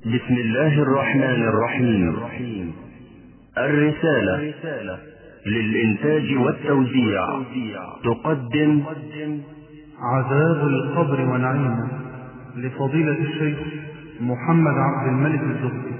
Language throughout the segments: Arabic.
بسم الله الرحمن الرحيم. الرسالة للإنتاج والتوزيع تقدم عذاب القبر ونعيمه لفضيلة الشيخ محمد عبد الملك الزهري.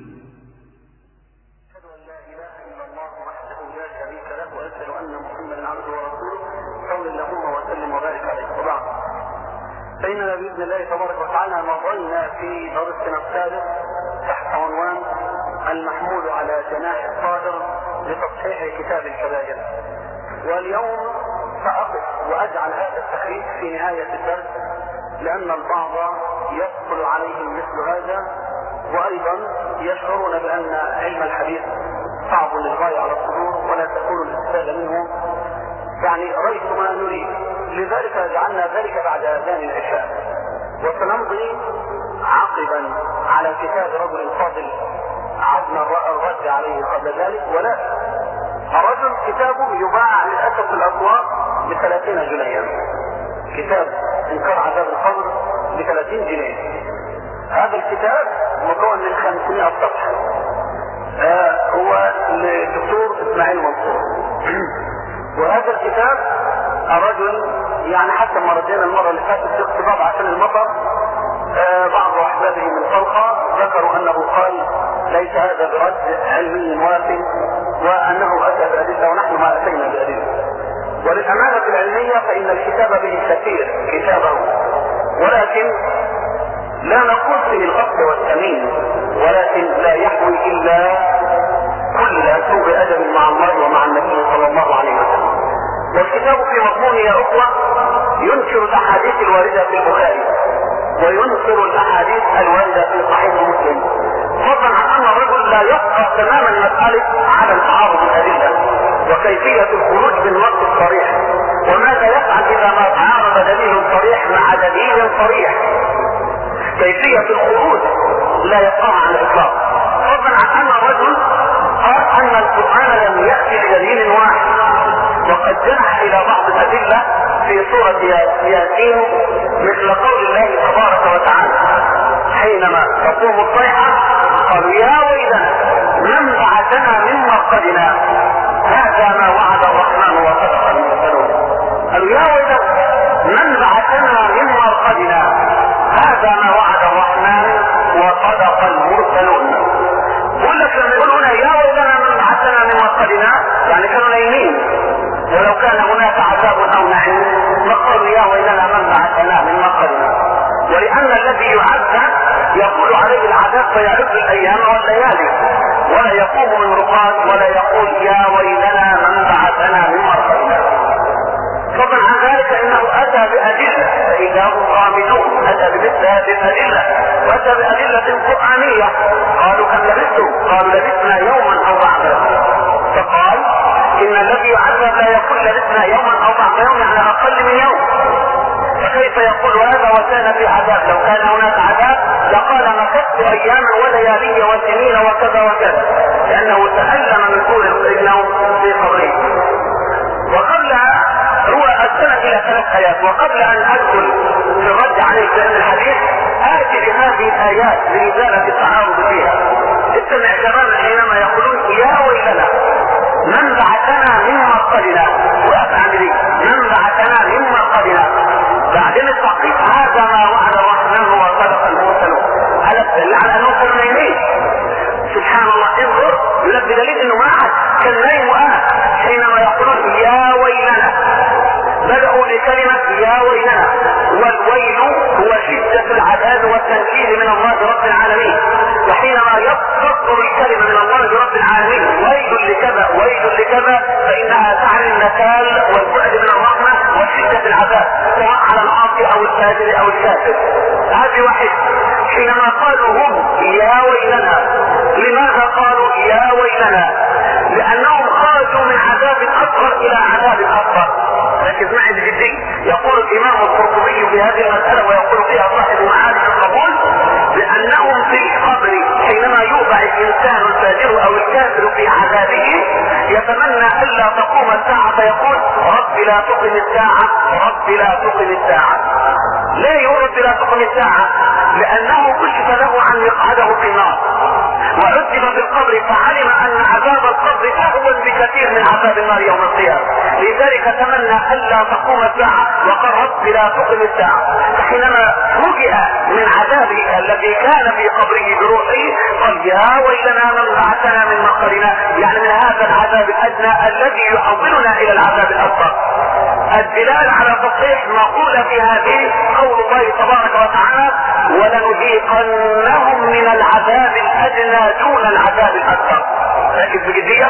أشهد أن لا إله إلا الله وحده لا شريك له وأشهد أن محمدا عبده ورسوله صل اللهم وسلم وبارك عليه. وبعد، فإننا بإذن الله تبارك وتعالى موضوعنا في درسنا الثالث تحت عنوان المحمول على جناح الطائر لتصحيح كتاب الكبائر. واليوم سأقف وأجعل هذا التخريج في نهاية الدرس، لأن البعض يدخل عليهم مثل هذا، وأيضا يشعرون بأن علم الحديث صعب للغاية على الصدور ولا تكون الاستفادة منه يعني ريت ما نريد. لذلك جعلنا ذلك بعد أذان العشاء، وسنمضي عقبا على كتاب رجل فاضل عدنا الرد عليه قبل ذلك. ولا الرجل كتابه يباع للأسف في الأسواق ب30 جنيه، كتاب انكار عذاب القبر ب30 جنيه. هذا الكتاب مكون من 500 صفحة، هو للدكتور اسماعيل منصور. وهذا الكتاب الرجل يعني حتى ما ردينا المرة اللي فاتت في اختبار عشان المطر، بعض احبابه من طلقة ذكروا انه قال ليس هذا برد علمي موافق، وانه اتى بأدلة ونحن ما اتينا بأدلة. وللأمانة العلمية فإن الكتاب به كثير كتابه، ولكن لا نقول فيه الغصب والتمييز، ولكن لا يحوي إلا كل سوء أدب مع الله ومع النبي صلى الله عليه وسلم. والكتاب في مضمونه يا أخوة ينشر الأحاديث الواردة في البخاري، وينشر الأحاديث الواردة في صحيح مسلم، فضلا عن أن الرجل لا يفقه تماما مسألة عدم تعارض الأدلة وكيفية الخروج بالنص الصريح، وماذا يفعل إذا ما تعارض دليل صريح مع دليل صريح. كيفية الخروج لا يفقه عن الإطلاق، فضلا عن أن الرجل قال أن القرآن لم يأتي بدليل واحد، وقد جنح إلى بعض الأدلة في سورة ياسين مثل قول الله تبارك وتعالى حينما تقوم الصيحة قالوا يا ويلنا من بعثنا من مرقدنا هذا ما وعد الرحمن وصدق المرسلون. قالوا يا ويلنا من بعثنا من مرقدنا هذا ما وعد الرحمن وصدق المرسلون. بقول لك لما يقول هنا يا ويلنا من بعثنا من مرقدنا يعني كانوا نايمين، ولو كان هناك عذاب او نعيم لقالوا يا ويلنا من بعثنا من مرقدنا. ولان الذي يعذب يقول عليه العذاب فيعد الايام والليالي، ولا يقوم من رقاد ولا يقول يا ويلنا من بعثنا من مرقدنا. فضلا عن ذلك انه اتى بادله فاذا هم غامضون، اتى بمثل هذه الادله، واتى بادله قرانيه. قالوا كم لبثتم؟ قالوا لبثنا يوما او بعض يوم. فقال ان الذي يعذب لا يقول لبثنا يوما او بعض يوم يعني اقل من يوم، فكيف يقول هذا وكان في عذاب؟ لو كان هناك عذاب لقال مكثت اياما وليالي وسنين وكذا وكذا، لانه تألم من طول النوم في قبره. وقبل هو أرسلت إلى 3 آيات، وقبل أن أدخل في الرد عليه في الحديث آتي بهذه الآيات لإزالة التعارض فيها. استمع تماما حينما يقولون يا ويلنا من بعثنا من مرقدنا، وأفعل لي من بعثنا من مرقدنا بعدين التحقيق هذا ما وعد الرحمن وصدق المرسلون، على أنه كانوا نايمين. سبحان الله، انظر يلبي دليل انه ما احد كان نايم وقاعد. حينما يقولون يا ويلنا بدأوا لكلمة يا ويلنا، والويل هو شدة العذاب والتنكيل من الله رب العالمين. وحينما يصدر الكلمة من الله رب العالمين ويل لكذا ويل لكذا فإنها تعني النكال والبعد من الرحمة وشدة العذاب سواء على العاصي أو الفاجر أو الكافر. هذه واحد. حينما قالوا هم يا ويلنا، لماذا قالوا يا ويلنا؟ لأنهم خرجوا من عذاب أصغر إلى عذاب أكبر. لكن معي بجدي يقول الإمام القرطبي في هذه المسألة ويقول فيها صاحب معارف القبول بأنهم في القبر حينما يوضع الإنسان الفاجر أو الكافر في عذابه يتمنى ألا تقوم الساعة فيقول رب لا تقم الساعة، رب لا تقم الساعة. لا يقول رب لا تقم الساعة لأنه كشف له عن مقعده في النار وعذب في القبر فعلم أن عذاب القبر أهون بكثير من عذاب النار يوم القيامة، لذلك تمنى ألا تقوم الساعة وقال رب لا تقم الساعة. فحينما فوجئ من عذابه الذي كان في قبره بروحه قال يا ويلنا من بعثنا من مقرنا، يعني من هذا العذاب الأدنى الذي يحولنا إلى العذاب الأكبر. الدلالة على تصحيح مقولة في هذه قول الله تبارك وتعالى ولنذيقنهم من العذاب الأدنى دون العذاب الأكبر. لكن بجدية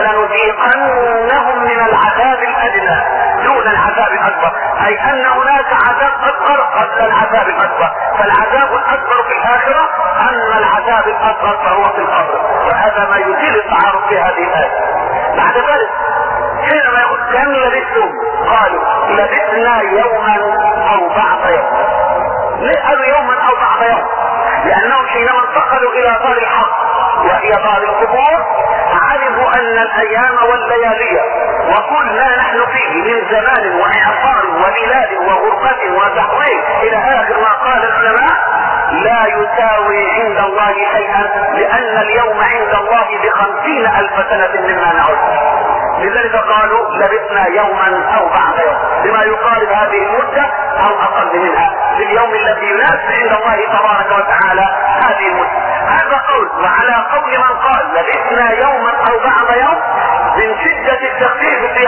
ولنذيقنهم من العذاب الأدنى دون العذاب الأكبر، أي أن هناك عذاب أكبر قبل العذاب الأكبر، فالعذاب الأكبر في الآخرة أما العذاب الأكبر فهو في القبر، وهذا ما يزيل التعارض في هذه الآية. بعد ذلك حينما يقول كم لبثتم قالوا لبثنا يوما أو بعض يوم. ليه قالوا يوما أو بعض يوم؟ لأنهم حينما انتقلوا إلى دار الحق وهي دار القبور علموا أن الأيام والليالي وكل ما نحن فيه من زمان وإعصار وبلاد وغربة وتحويل إلى آخر ما قال العلماء لا يساوي عند الله شيئا، لأن اليوم عند الله ب50,000 سنة مما نعد. لذلك قالوا لبثنا يوما أو بعض يوم بما يقارب هذه المدة أو أقل منها لليوم الذي يناسب عند الله تبارك وتعالى هذه المدة. هذا قول. وعلى قول من قال لبثنا يوما أو بعض يوم من شدة التخفيف في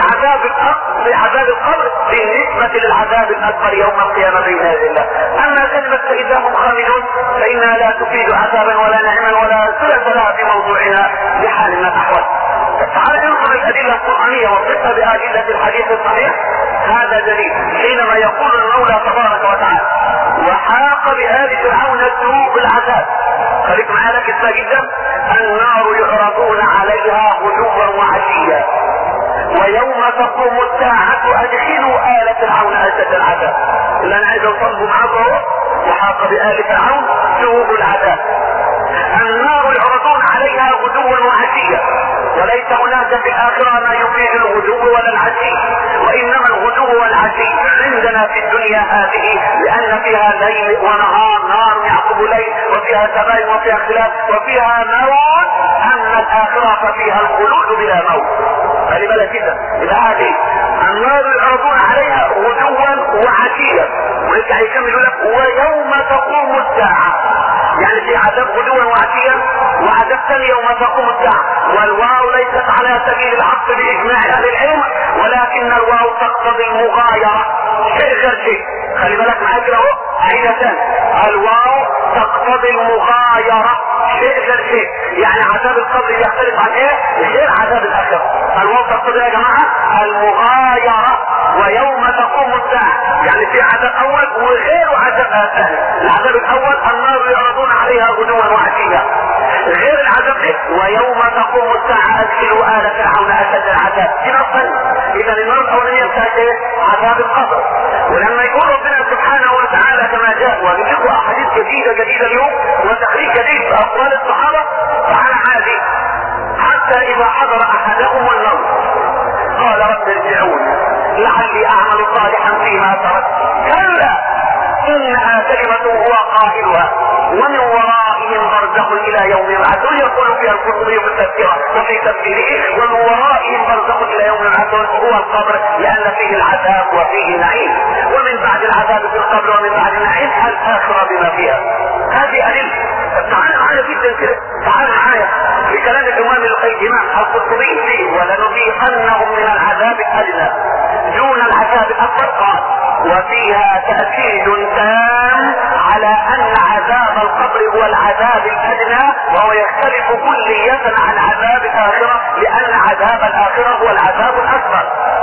عذاب القبر بالنسبة للعذاب الأكبر يوم القيامة بين يدي الله. أما كلمة فإذا هم خامدون فإنها لا تفيد عذابا ولا نعما ولا صلة لها في موضوعنا بحال من الأحوال. تعالى ننظر الأدلة القرآنية وقفها بأدلة الحديث الصحيح. هذا دليل حينما يقول المولى تبارك وتعالى وحاق بآل فرعون سوء العذاب. خليك معانا كده جدا. النار يعرضون عليها غدوا وعشيا ويوم تقوم الساعة أدخلوا آل فرعون أشد العذاب. اللي أنا عايز أوصله معاكم وحاق بآل فرعون سوء العذاب. النار يعرضون عليها غدوا وعشيا، وليس هناك في الآخرة ما يفيد الغدو ولا العشي، وإنما الغدو والعشي عندنا في الدنيا هذه لأن فيها ليل ونهار، نار يعقب ليل، وفيها تباين وفيها اختلاف وفيها موت. أما الآخرة ففيها الخلود بلا موت. فلبلا كده إذا هذه النار يعرضون عليها غدوا وعشيا، ويرجع يكمل لك ويوم تقوم الساعة، يعني في عذاب غدوا وعشيا وعذاب ثاني يوم تقوم الساعة. والواو ليست على سبيل العطف بإجماع أهل العلم، ولكن الواو تقتضي المغايرة شيء غير شيء. خلي بالك معايا كده اهو عيدة ثانية. الواو تقتضي المغايرة شيء غير شيء، يعني عذاب القبر يختلف عن ايه؟ غير عذاب الآخرة. الواو تقتضي يا جماعة المغايرة. ويوم تقوم الساعة يعني في عذاب أول وغير عذاب ثاني. العذاب الأول النار يعرضون عليها غدوا وعشيا، غير العذاب ده ويوم تقوم الساعة أدخلوا آل فرعون أشد العذاب. دي نصا. إذا النار الأولانية بتاعت ايه؟ عذاب القبر. ولما يقول ربنا سبحانه وتعالى كما جاء ويجيب أحاديث جديدة اليوم وتخريج جديد بأقوال الصحابة فعلى عادي حتى إذا حضر أحدهم الموت قال رب ارجعون لعلي أعمل صالحا فيما تركت كلا إنها كلمة هو قائلها ومن ورائهم برزخ إلى يوم يبعثون. يقول فيها القرطبي في التذكرة وفي تفسيره ومن ورائهم برزخ إلى يوم يبعثون هو القبر لأن فيه العذاب وفيه نعيم، ومن بعد العذاب في القبر ومن بعد النعيم الآخرة بما فيها. هذه أدلة. تعال معايا جدا كده، تعال معايا بكلام الإمام القرطبي فيه ولنذيقنهم من العذاب الأدنى دون العذاب الأكبر. قال وفيها تأكيد تام على أن عذاب القبر هو العذاب الأدنى وهو يختلف كلية عن عذاب الآخرة لأن عذاب الآخرة هو العذاب الأكبر.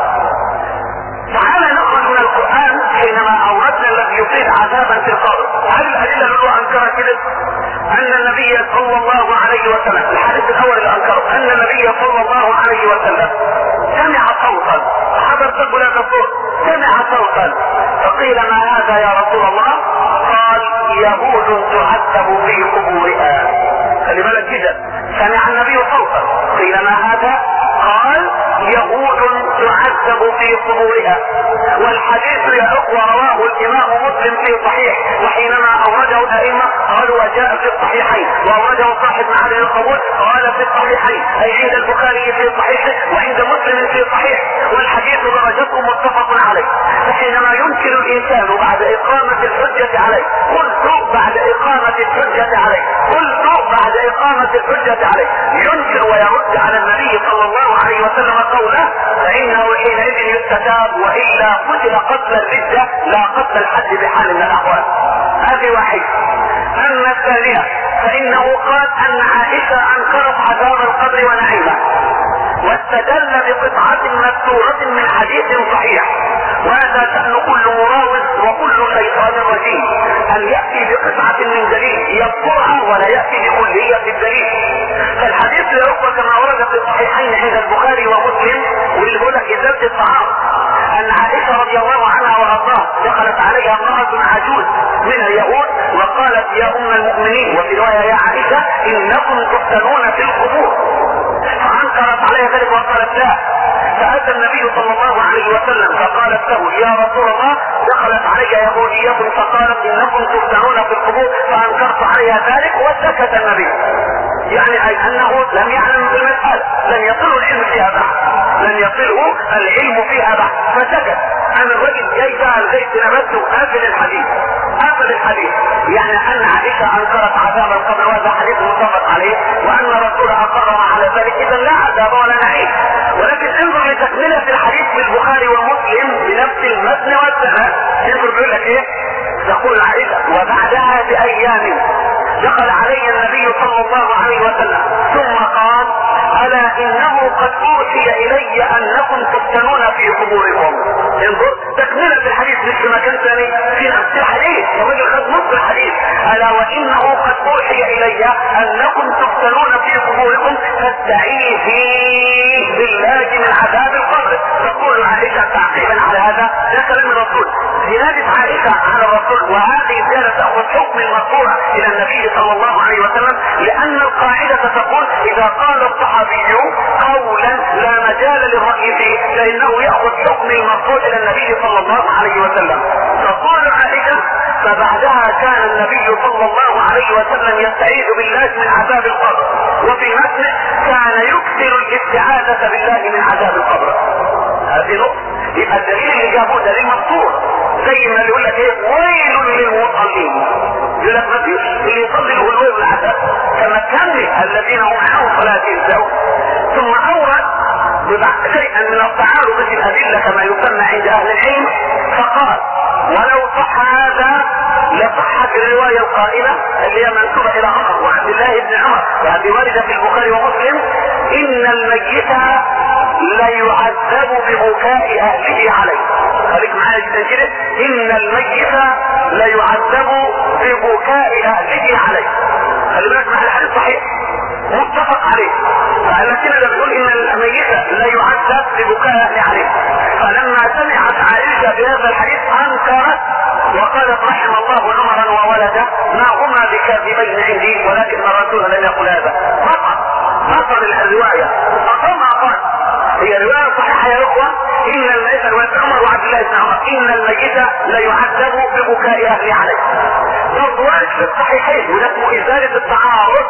تعالى نخرج من القرآن حينما أوردنا الذي يفيد عذابا في القبر. هل الأدلة اللي هو أنكرها كده؟ أن النبي صلى الله عليه وسلم الحديث الأول اللي أنكره أن النبي صلى الله عليه وسلم سمع صوتا، حضر تقول هذا الصوت، سمع صوتا فقيل ما هذا يا رسول الله؟ قال يهود تعذب في قبورها. خلي بالك كده، سمع النبي صوتا قيل ما هذا؟ قال يهود تعذب في قبورها. والحديث يا اخوة رواه الامام مسلم في صحيح، وحينما اورده الائمة قالوا وجاء في الصحيحين، واورده صاحب معالي القبول قال في الصحيحين، اي عند البخاري في صحيحه وعند مسلم في صحيح، والحديث درجته متفق عليه. فحينما ينكر الانسان بعد اقامة الحجة عليه، قلت بعد اقامة الحجة عليه، ينكر ويرد على النبي صلى الله عليه وسلم قوله، فانه حينئذ يستتاب، والا قتل قتل الردة لا قتل الحد بحال من الاحوال. هذه واحدة. اما الثانية فانه قال ان عائشة انكرت عذاب القبر ونعيمه، واستدل بقطعة مذكورة من حديث صحيح، وهذا شأن كل مراوغ وكل شيطان رجيم ان يأتي بقطعة من دليل يذكرها ولا يأتي بكلية الدليل. فالحديث يروى كما ورد في الصحيحين عند البخاري ومسلم، والهدى في ذات الطعام، ان عائشة رضي الله عنها وارضاها دخلت عليها امرأة عجوز من اليهود وقالت يا ام المؤمنين، وفي رواية يا عائشة انكم تفتنون في القبور، فانكرت عليها ذلك وقالت لا. فاتى النبي صلى الله عليه وسلم فقالت له يا رسول الله دخلت علي يهودية فقالت انكم تفتنون في القبور، فانكرت عليها ذلك وسكت النبي، يعني اي انه لم يعلم بالمسألة، لم يصله العلم فيها بعد فسكت. انا الرجل جاي بقى البيت نبته قافل الحديث، يعني ان عائشة انكرت عذاب القبر وهذا حديث متفق عليه، وان الرسول اقر على ذلك، اذا لا عذاب ولا نعيم. ولكن انظر لتكملة الحديث في البخاري ومسلم بنفس المتن والسند، انظر بيقول لك ايه؟ تقول عائشة وبعدها بايام دخل علي النبي صلى الله عليه وسلم ثم قال الا انه قد اوحي الي انكم تفتنون في قبوركم. انظر تكملة الحديث مش في مكان ثاني، في نفس الحديث، الرجل خد نص الحديث، الا وانه قد اوحي الي انكم تفتنون في قبوركم فاستعيذي بالله من عذاب القبر. تقول عائشة تعقيبا على هذا ده كلام الرسول، زيادة عائشة على الرسول، وهذه زيادة تأخذ حكم المرفوع الى النبي صلى الله عليه وسلم، لان القاعدة تقول اذا قال الصحابي قولا لا مجال للرأي فيه فانه يأخذ حكم المرفوع الى النبي صلى الله عليه وسلم. تقول عائشة فبعدها كان النبي صلى الله عليه وسلم يستعيذ بالله من عذاب القبر، وفي متن كان يكثر الاستعاذة بالله من عذاب القبر. هذه نقطة. يبقى الدليل اللي جابوه دليل مقصور، زي ما يقول لك ايه ويل للمصلين، يقول لك ما فيش اللي يصلي له الويل والعذاب كما كمل الذين هم عن صلاتهم سهون. ثم اورد شيئا من التعارض في الادله كما يسمى عند اهل العلم، فقال ولو صح هذا لصحت الروايه القائله اللي هي منسوبه الى عمر وعبد الله بن عمر، وهذه وارده في البخاري ومسلم، ان الميت لا يعذب ببكاء اهله عليه. خليك معايا جدا كده، ان الميت لا يعذب ببكاء اهله عليه. خلي بالك مع الحديث صحيح متفق عليه، فالذين بتقول ان الميت لا يعذب ببكاء اهله عليه. فلما سمعت عائشة بهذا الحديث انكرت وقالت رحم الله عمرا وولده ما هما بكاذبين عندي، ولكن الرسول لم يقل هذا. فقط الرواية فما قال هي رواية صحيحة يا اخوة، ان الميت رواية عمر وعبد الله بن عمر ان الميت لا يعذب ببكاء اهله عليه. برضو في الصحيحين وده اسمه ازالة التعارض،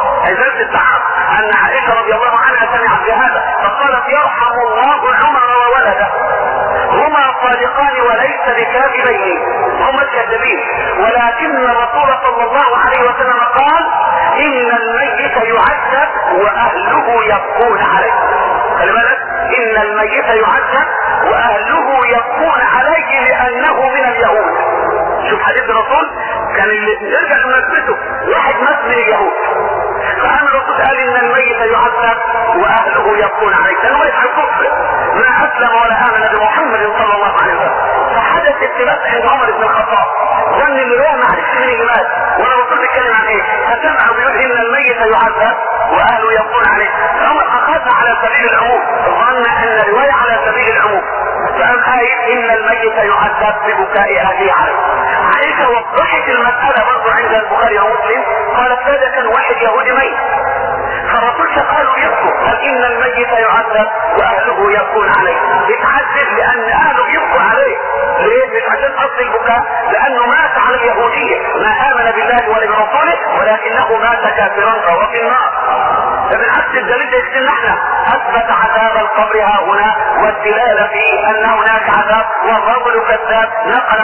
ان عائشة رضي الله عنها سمعت بهذا فقالت يرحم الله عمر وولده هما صادقان وليس بكاذبين، هما الكاذبين، ولكن الرسول صلى الله عليه وسلم قال ان الميت يعذب واهله يبكون عليه. خلي بالك، ان الميت يعذب واهله يبكون عليه لانه من اليهود. شوف حديث الرسول كان اللي نرجع لمناسبته واحد مات من اليهود، فقام الرسول قال ان الميت يعذب واهله يبكون عليه، كانوا يفعل كفر ما اسلم ولا امن بمحمد صلى الله عليه وسلم. فحدث التباس عند عمر بن الخطاب، ظن ان هو معرفش مين اللي مات ولا الرسول بيتكلم عن ايه، فسمعوا بيقول ان الميت يعذب واهله يبكون عليه، فعمر اخذها على سبيل العموم، ظن ان الروايه على سبيل العموم، فقام قايل ان الميت يعذب ببكاء اهله عليه. عائشة وضحت المسألة برضو عند البخاري ومسلم، قالت هذا كان واحد يهودي ميت، فالرسول قالوا يبكوا، قال ان الميت يعذب واهله يبكون عليه. يتعذب لان اهله يبكوا عليه. ليه؟ مش عشان اصل البكاء، لانه مات على اليهودية، ما امن بالله ولا برسوله ولكنه مات كافرا فهو في النار. فبالعكس الدليل ده يخدمنا احنا. اثبت عذاب القبر ها هنا والدلالة في ان هناك عذاب، والرجل كذاب نقل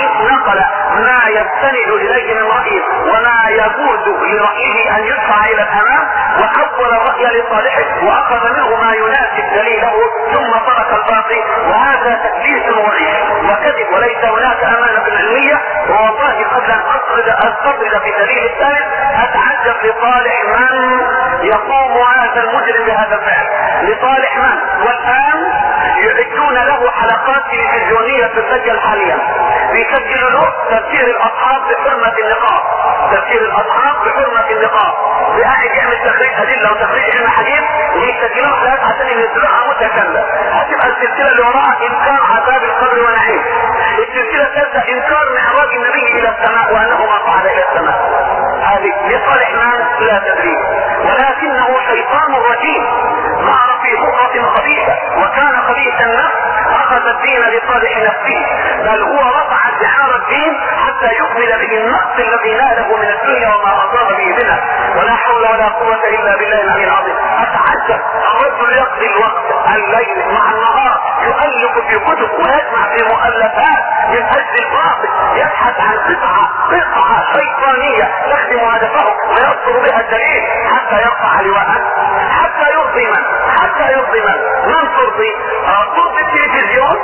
ما يستند اليه من رأيه وما يجوز لرأيه ان يدفع الى الامام، وحول الرأي لصالحه واخذ منه ما يناسب دليله ثم ترك الباقي. وهذا تدليس وضيح وكذب وليس هناك امانة علمية. والله قبل ان استطرد في دليل الثالث اتعجب لصالح من يقوم هذا المجرم بهذا الفعل، لصالح من والان يعدون له حلقات تلفزيونية تسجل حاليا، بيسجلوا له تفسير الاصحاب بحرمة النقاب، تفسير الاصحاب بحرمة النقاب، بقاعد يعمل تخريج ادله وتخريج علم حديث ويسجلوا حلقات عشان ينزلوها متكامله. هتبقى السلسله اللي وراها انكار عذاب القبر ونعيم، السلسله الثالثه انكار معراج النبي الى السماء وانه ما صعد الى السماء. هذه لصالح من لا تدري، ولكنه شيطان رجيم ظهر في بؤرة خبيثة وكان خبيث النفس، اخذ الدين لصالح نفسه، بل هو رفع شعار الدين حتى يكمل به النقص الذي ناله من الدنيا وما اصاب به منها. ولا حول ولا قوة الا بالله العلي العظيم. اتعجب الرجل يقضي الوقت الليل مع النهار يؤلف في كتب ويجمع في مؤلفات من اجل الباطل، يبحث عن قطعة شيطانية تخدم هدفه ويذكر بها الدليل حتى يرفع لواءه، حتى يرضي من ترضي؟ ترضي التلفزيون،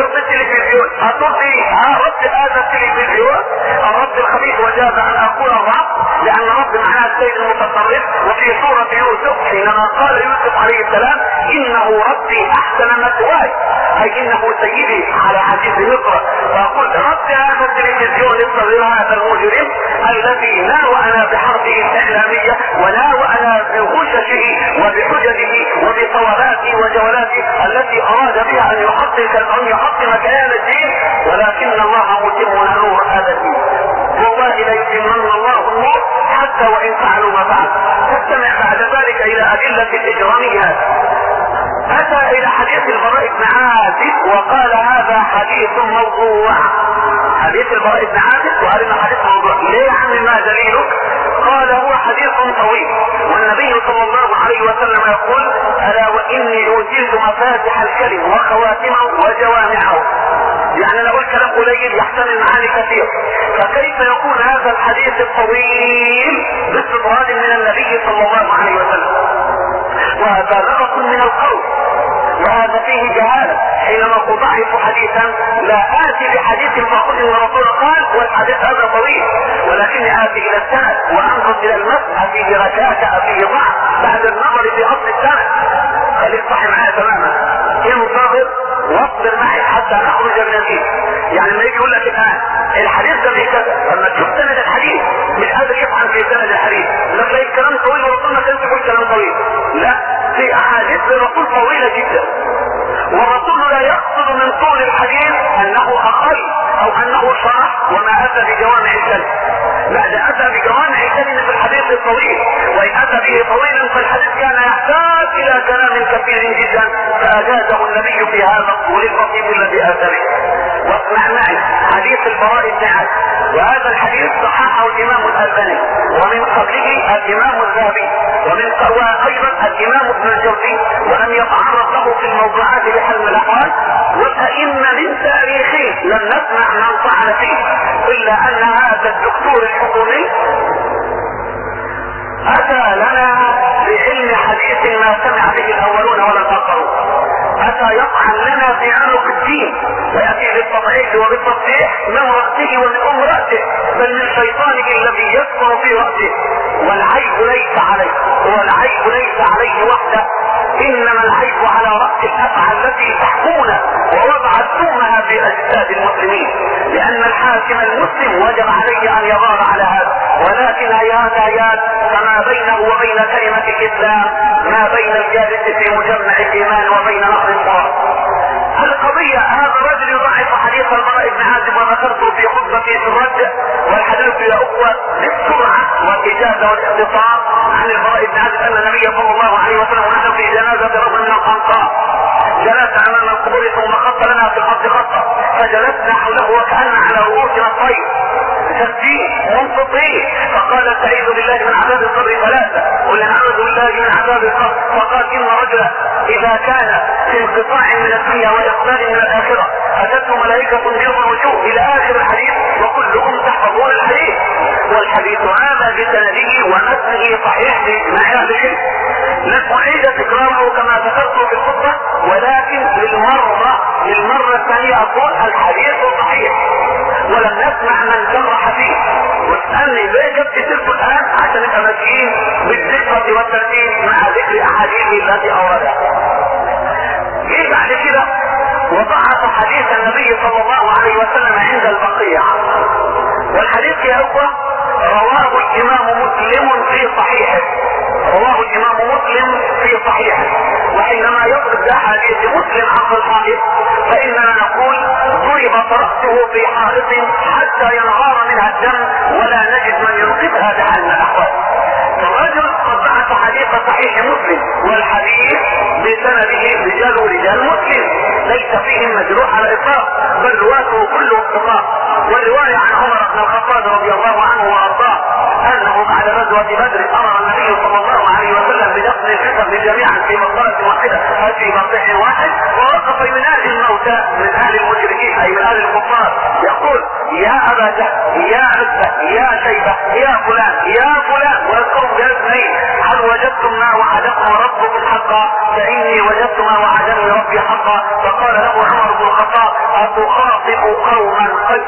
هترضي رد هذا التلفزيون الرد الخبيث. وجاب ان اقول الرب لان رب معناه السيد المتصرف. وفي سورة يوسف حينما قال يوسف عليه السلام انه ربي احسن مثواي، اي انه سيدي على عزيز مصر، فاقول رد هذا التلفزيون الصغير هذا المجرم الذي ناوأنا بحربه الاعلامية وناوأنا بغششه وبحججه وبطولاته وجولاته التي اراد بها ان يحطم كيان الدين، ولكن الله متم نور هذا الدين. والله لا يتمن الله النور حتى وان فعلوا ما فعل. تستمع بعد ذلك الى ادلة الاجراميات. اتى الى حديث البراء بن عازب وقال هذا حديث موضوع. حديث البراء بن عازب وقال انه حديث موضوع. ليه يا عم ما دليلك؟ قال هو حديث طويل والنبي صلى الله عليه وسلم يقول الا واني اوتيت مفاتح الكلم وخواتمه وجوامعه. يعني انا اقول كلام قليل يحتمل معاني كثير، فكيف يكون هذا الحديث الطويل باستطراد من النبي صلى الله عليه وسلم؟ وهذا لغط من القول، وهذا فيه جهالة. حينما اضعف حديثا لا اتي بحديث فقط ان الرسول قال والحديث هذا طويل، ولكني اتي الى السند وانظر الى المسألة فيه ركاكة فيه ضعف بعد النظر في اصل السند. خليك صحي معايا تماما، انتظر واصبر معي حتى نخرج من الدين. يعني لما يجي يقول لك الان الحديث ده بكذا، لما تشوف سند الحديث مش قادر يفهم في سند الحديث، لك تلاقي الكلام طويل ورسول ما كانش يقول كلام طويل. لا، في احاديث للرسول طويله جدا، والرسول لا يقصد من طول الحديث انه اقل او انه شرح وما اتى بجوامع الكلم، لا ده اتى بجوامع الكلم في الحديث الطويل، وان اتى به طويلا فالحديث كان يحتاج الى كلام كثير جدا فاجازه النبي في هذا الطول البسيط الذي اتى به. واسمع معي حديث البراء بن عازب، وهذا الحديث صححه الامام الالباني ومن قبله الامام الذهبي وايضا الامام ابن الجوزي، ولم يتعرض له في الموضوعات بحلم الاحوال. والائمه من تاريخه لم نسمع من طعن فيه الا ان هذا الدكتور الحكومي اتى لنا بعلم حديث ما سمع به الاولون ولا الاخرون، اتى يطعن لنا في عنق الدين وياتي بالتضعيف وبالتصحيح من راسه ومن امراته بل من شيطانه الذي يسكن في راسه. والعيب ليس عليه، والعيب ليس عليه وحده، انما العيب على راس الافعى التي تحكمنا ووضعت ثومها في اجساد المسلمين، لان الحاكم المسلم وجب عليه ان يغار على هذا. ولكن هيات فما بينه وبين كلمة الاسلام ما بين الجالس في مجمع الايمان وبين نهر الفرات. القضية هذا الرجل يضعف حديث البراء بن عازب وذكرته في خطبتي في الرد، والحديث يا اخوة بالسرعة والاجازة والاختصار عن البراء بن عازب ان النبي صلى الله عليه وسلم ونحن في جنة قام جلس امام القبور ثم خط لنا في الارض خطا فجلسنا حوله وكأن على رؤوسنا الطير سجين منفطين فقال استعيذ بالله من عذاب القبر ثلاثة قل نعوذ بالله من عذاب القبر فقال ان رجلا اذا كان في انقطاع من الدنيا واقبال من الاخره اتته ملائكه بيض الوجوه الى اخر الحديث وكلهم تحفظون الحديث والحديث هذا بسنده ومتنه صحيح باجماع اهل العلم. لن اعيد تكراره كما ذكرت في الخطبه ولكن للمره الثانيه اقول الحديث صحيح ولم نسمع من جرح فيه واسالني ليه جبت سيرته الان عشان نبقى ماشيين بالدقه والترتيب مع ذكر احاديثه التي اوردها. جه بعد كده وضعف حديث النبي صلى الله عليه وسلم عند البقيع والحديث يا اخوه رواه الامام مسلم في صحيحه وحينما يضرب باحاديث مسلم عن الحائط فاننا نقول ضربت راسه في حائط حتى ينهار منها الدم ولا نجد من ينقذها بحال من الاحوال. الرجل قد بعث حديث صحيح مسلم والحديث بسنده رجال مسلم ليس فيهم مجروح على الاطلاق بل رواته كله اتفاق. والروايه عن عمر بن الخطاب رضي الله عنه وارضاه انه بعد غزوه بدر امر النبي صلى الله عليه وسلم بدفن الجسد جميعا في مقبره واحده في مرضع واحد ووقف ينادي الموتى من اهل المشركين اي من اهل الكفار يقول يا ابا جهل يا عتبه يا شيبه يا فلان ويذكرهم باسمه هل وجدتم ما وعدكم ربكم حقا فاني وجدت ما وعدني ربي حقا. فقال له عمر بن الخطاب اتخاطب قوما قد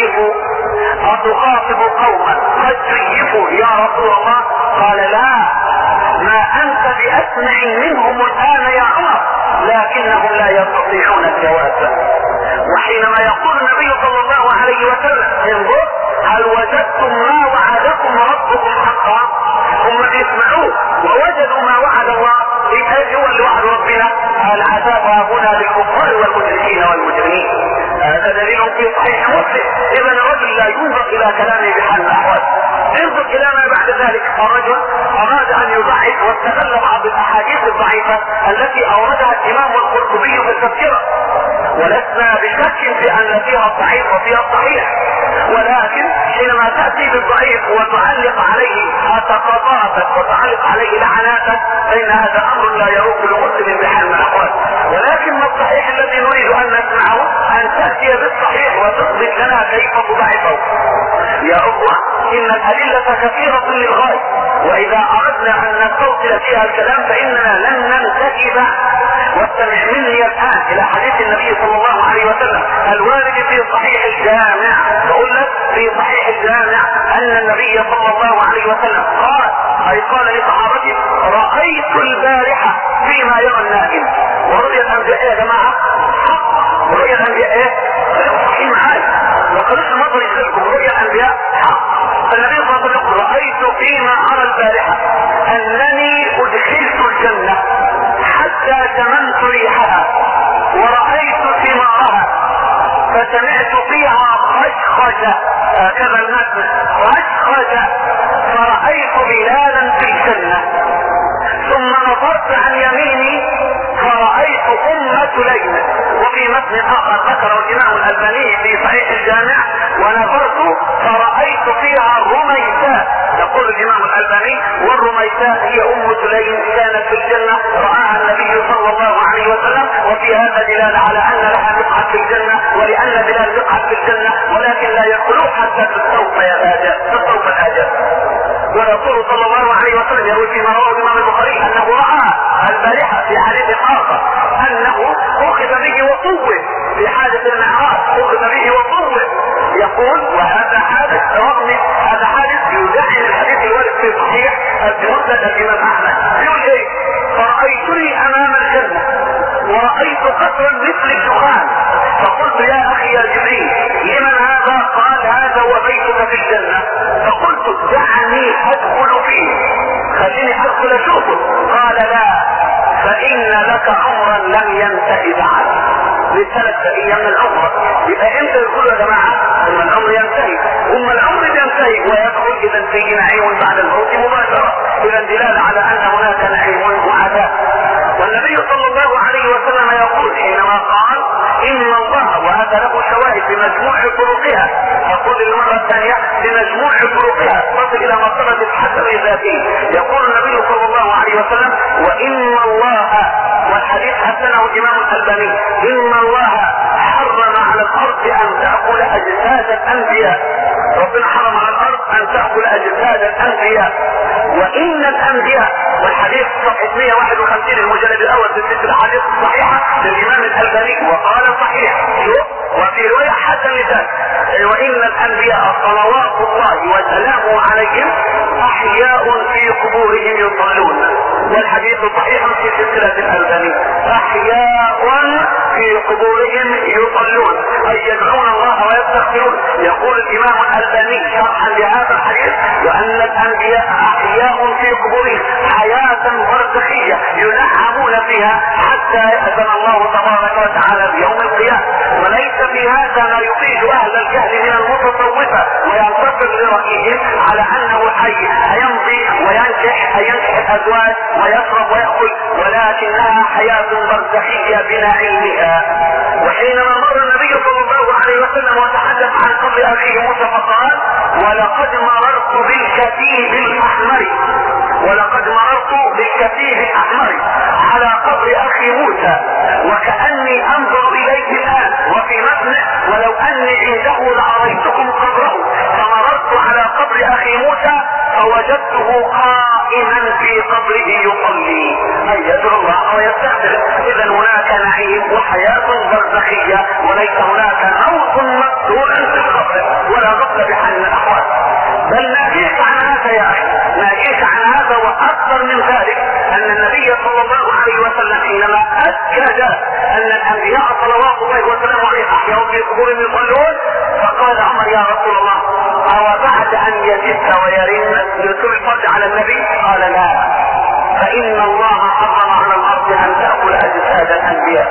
شيفوا يا رسول الله؟ قال لا ما انت باسمع منهم الان يا عمر لكنهم لا يستطيعون الجواب. وحينما يقول النبي صلى الله عليه وسلم انظر هل وجدتم ما وعدكم ربكم حقا هم بيسمعوه ووجدوا ما وعد الله ايه هو اللي وعد ربنا العذاب هنا للكفار والمشركين والمجرمين. هذا دليل في صحيح مسلم. اذا الرجل لا ينظر الى كلامه بحال الاحوال انظر الى ما بعد ذلك. الرجل اراد ان يضعف واستغل بعض الاحاديث الضعيفه التي اوردها الامام القرطبي في التذكره ولسنا بشك في ان فيها الضعيف وفيها الصحيح ولكن حينما تاتي بالضعيف وتعلق عليه اعتقاداتك وتعلق عليه لعناتك فان هذا امر لا يروق لمسلم بحال من الاحوال. ولكن الصحيح الذي نريد ان نسمعه ان تاتي بالصحيح وتثبت لنا كيف تضعفه. يا اخوه ان الادله كثيره للغايه واذا اردنا ان نستوصل فيها الكلام فاننا لن ننتهي بعد. واستمع مني الان الى حديث النبي صلى الله عليه وسلم الوارد في صحيح الجامع. اقول لك في صحيح الجامع ان النبي صلى الله عليه وسلم قال لصحابته رايت البارحه فيما يرى النائم. ورؤيا الانبياء يا جماعه حق ورؤيا الانبياء ايه؟ صحيح معايا وقالوش المطر يشتركوا رؤيا الانبياء حق. فالنبي صلى الله عليه وسلم يقول رايت فيما ارى البارحه انني ادخلت الجنه حتى شممت ريحها ورأيت ثمارها فسمعت فيها خشخشة هكذا المتن خشخشة فرأيت بلالا في الجنة ثم نظرت عن يميني فرأيت سليم. وفي متن اخر ذكره الامام الالباني في صحيح الجامع ونظرت فرأيت فيها رميساء. يقول الامام الالباني والرميساء هي سليم كانت في الجنة رآها النبي صلى الله عليه وسلم. وفي هذا دلالة على ان لها مقعد في الجنة ولان بلال مقعد في الجنة ولكن لا يدخلوه حتى تستوفى الاجل. ورسول صلى الله عليه وسلم يقول فيما رواه الامام البخاري انه رأى البارحة في حديث اخر انه اخذ به وطوه في حادث المعراج اخذ به وطوه. يقول وهذا حادث رغم هذا حادث يدعي الحديث الوارد في صحيح مسند الامام احمد. يقول ايه؟ فرأيتني امام الجنة ورأيت قصرا مثل الدخان فقلت يا اخي يا جبريل لمن هذا؟ قال هذا وبيتك في الجنة. فقلت دعني ادخل فيه خليني ادخل اشوفه. قال لا فان لك عمرا لم ينتهي بعد. للثلاث بقية من العمر. يبقى امتى يقول يا جماعة ثم العمر ينتهي العمر ينتهي ويدخل اذا فيه نعيم بعد الموت مباشرة. اذا دلالة على ان هناك نعيم وعذاب. والنبي صلى الله عليه قال ان الله، وهذا له شواهد بمجموع طرقها، يقول للمرة الثانية بمجموع طرقها تصل الى مرتبة الحسن ذاته. يقول النبي صلى الله عليه وسلم وان الله، والحديث حسنه الامام الألباني، ان الله حرم على الارض ان تأكل اجساد الانبياء. ربنا حرم على الارض ان تأكل اجساد الانبياء، وان الانبياء، والحديث صفحة 151 المجلد الاول في سلسلة الاحاديث الصحيحة للامام الألباني وقال صحيح، وفي رواية حسن لذلك، وان الانبياء صلوات الله وسلامه عليهم احياء في قبورهم يصلون، والحديث صحيح في سلسلة الألباني، احياء في قبورهم يصلون اي يدعون الله ويستغفرون. يقول الامام الألباني شرحا لهذا الحديث وان الانبياء احياء في قبورهم حياة برزخية ينعمون فيها حتى يأذن الله تبارك وتعالى بيوم القيامة. وليس في هذا ما يطيل اهل الجهل من المتصوفة وينتصر لرأيهم على انه حي هيمضي وينكح الازواج ويشرب ويأكل، ولكنها حياة برزخية بلا علمها. وحينما مر النبي صلى الله عليه وسلم وتحدث عن قبر اخيه موسى فقال ولقد مررت بالكتيب الاحمر، ولقد مررت بالكتيب الاحمر على قبر اخي موسى وكأني انظر اليه الان، وفي متنه ولو اني عنده لأريتكم قبره، فمررت على قبر اخي موسى فوجدته قائما في قبره يصلي، اي يدعو الله ويستغفر. اذا هناك نعيم وحياة برزخية، وليس هناك موت مقتول في القبر ولا غفل بحال من الاحوال. بل ناهيك عن هذا يا اخي، ناهيك عن هذا واكثر من ذلك، ان النبي صلى الله عليه وسلم حينما اكد ان الانبياء صلوات الله وسلامه عليه احياء في قبورهم يصلون، فقال عمر يا رسول الله او بعد ان يجد ويرن يرسل الفرج على النبي؟ قال لا، فان الله حرم على الارض ان تأكل اجساد الانبياء.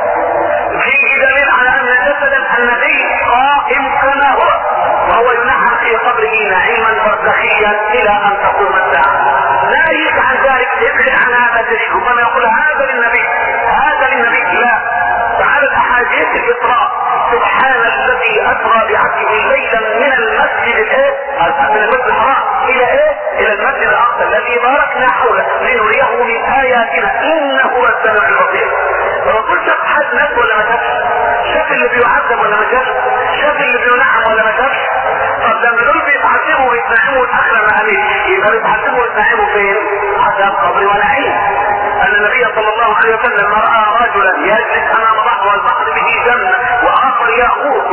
فيه دليل على ان جسد النبي قائم كما هو، وهو ينعم في قبره نعيما برزخيا الى ان تقوم الساعة. ناهيك عن ذلك يبعد عن هذا الشيء، ربما يقول هذا للنبي، هذا للنبي، لا. تعالى الاحاديث الاسراء، سبحان الذي اسرى بعبده ليلا من المسجد من المسجد الحرام الى الى المسجد الاقصى الذي باركنا حوله لنريه من اياتنا انه هو السميع البصير. الرسول شاف حد ناس ولا ما شافش؟ شاف اللي بيعذب ولا ما شافش؟ شاف اللي بينعم ولا ما شافش؟ طب لما دول بيتعذبوا ويتنعموا الاخره ما امين، يبقى بيتعذبوا ويتنعموا فين؟ عذاب قبر ونعيم. ان النبي صلى الله عليه وسلم راى رجلا يجلس امام بحر والبحر به جنه، واخر يغوص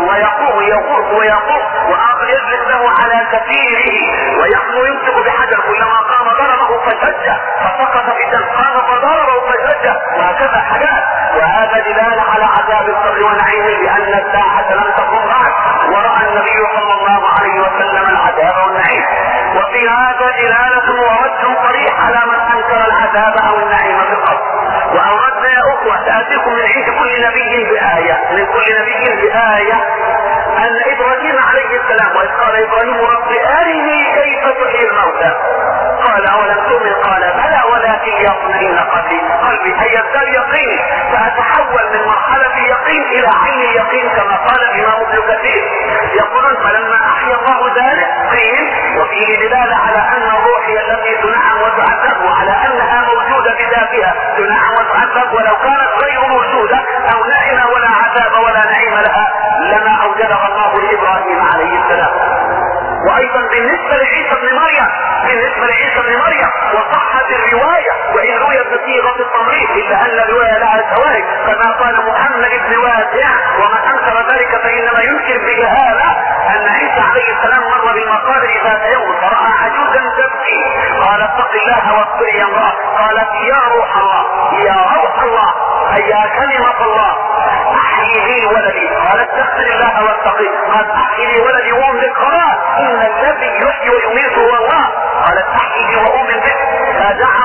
ويغوص واخر يجلس له على كثيره ويحمو يمسك بحجر، كلما قام ضربه فشج فسقط في الدم، قام فضربه فشج، وهكذا حاجات. وهذا دلاله على عذاب القبر ونعيمه لان الساعه لم تقم بعد، وراى النبي صلى الله عليه وسلم العذاب والنعيم. وفي هذا دلاله ورد صريح على من انكر العذاب او النعيم في القبر. واوردنا يا اخوه تاتيكم من عند كل نبي بايه، من كل نبي بايه، ان ابراهيم عليه السلام واذ قال ابراهيم رب ارني كيف تحيي الموتى قال اولم تؤمن قال بلى ولكن يطمئن قلبي اي يزداد يقين، فاتحول من مرحله يقين الى عين يقين كما قال الامام ابن كثير. يقولون فلما احيا الله ذلك قيل، وفيه دلاله على ان الروح هي التي تنعم وتعذب، وعلى انها موجوده بذاتها تنعم وتعذب، ولو كانت غير موجوده او نائمه ولا عذاب ولا نعيم لها لما اوجدها الله لابراهيم عليه السلام. وايضا بالنسبه لعيسى بن مريم وصحت الروايه وان رويت بصيغه التمريض الا ان الروايه لها شواهد، كما قال محمد بن واسع ومن انكر ذلك فانما ينكر بجهاله ان عيسى عليه السلام مر بالمقابر ذات يوم فراى عجوزا تبكي، قال اتق الله واصبري يا امراه، قالت يا روح الله اي يا كلمه الله احيي لي ولدي، قالت استغفر الله واتقي، قال احيي لي ولدي واملك، قال ان الذي يحيي ويميت هو الله، قالت احيي لي واؤمن به، فدعا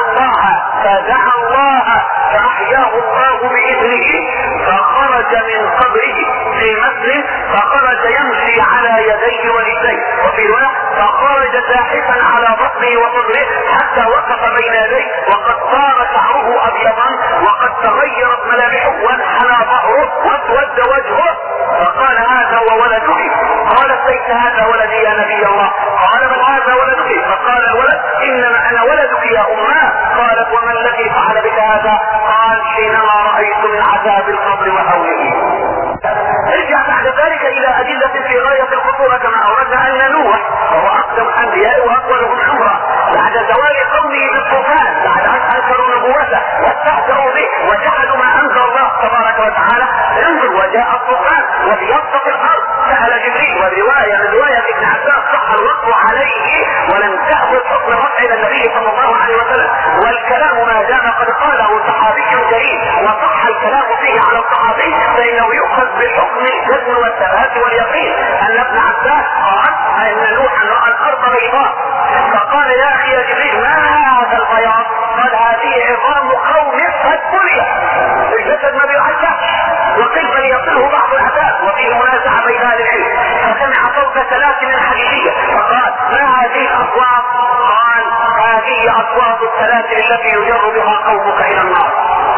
الله فاحياه الله باذنه، فخرج من قبره في مسجد، فخرج يمشي على يديه ورجليه، وفي روايه فخرج زاحفا على بطنه وصدره حتى وقف بين يديه، وقد صار شعره ابيضا وقد تغيرت ملامحه وانحنى ظهره الكلام ما دام قد قاله صحابي جليل وصح الكلام فيه على الصحابي فانه يؤخذ بحكم الجزم والثبات واليقين. ان ابن عباس قال ان نوحا راى الارض بيضاء فقال يا اخي يا جبريل ما هذا البياض؟ قال هذه عظام قوم قد بليت، الجسد ما بيعذبش وكيف يصله بعض العذاب. وفيه منازعه بين اهل العلم. فسمع صوت سلاسل حديديه فقال ما هذه الاصوات؟ قال هذه اصوات السلاسل التي يجر بها قومك الى النار.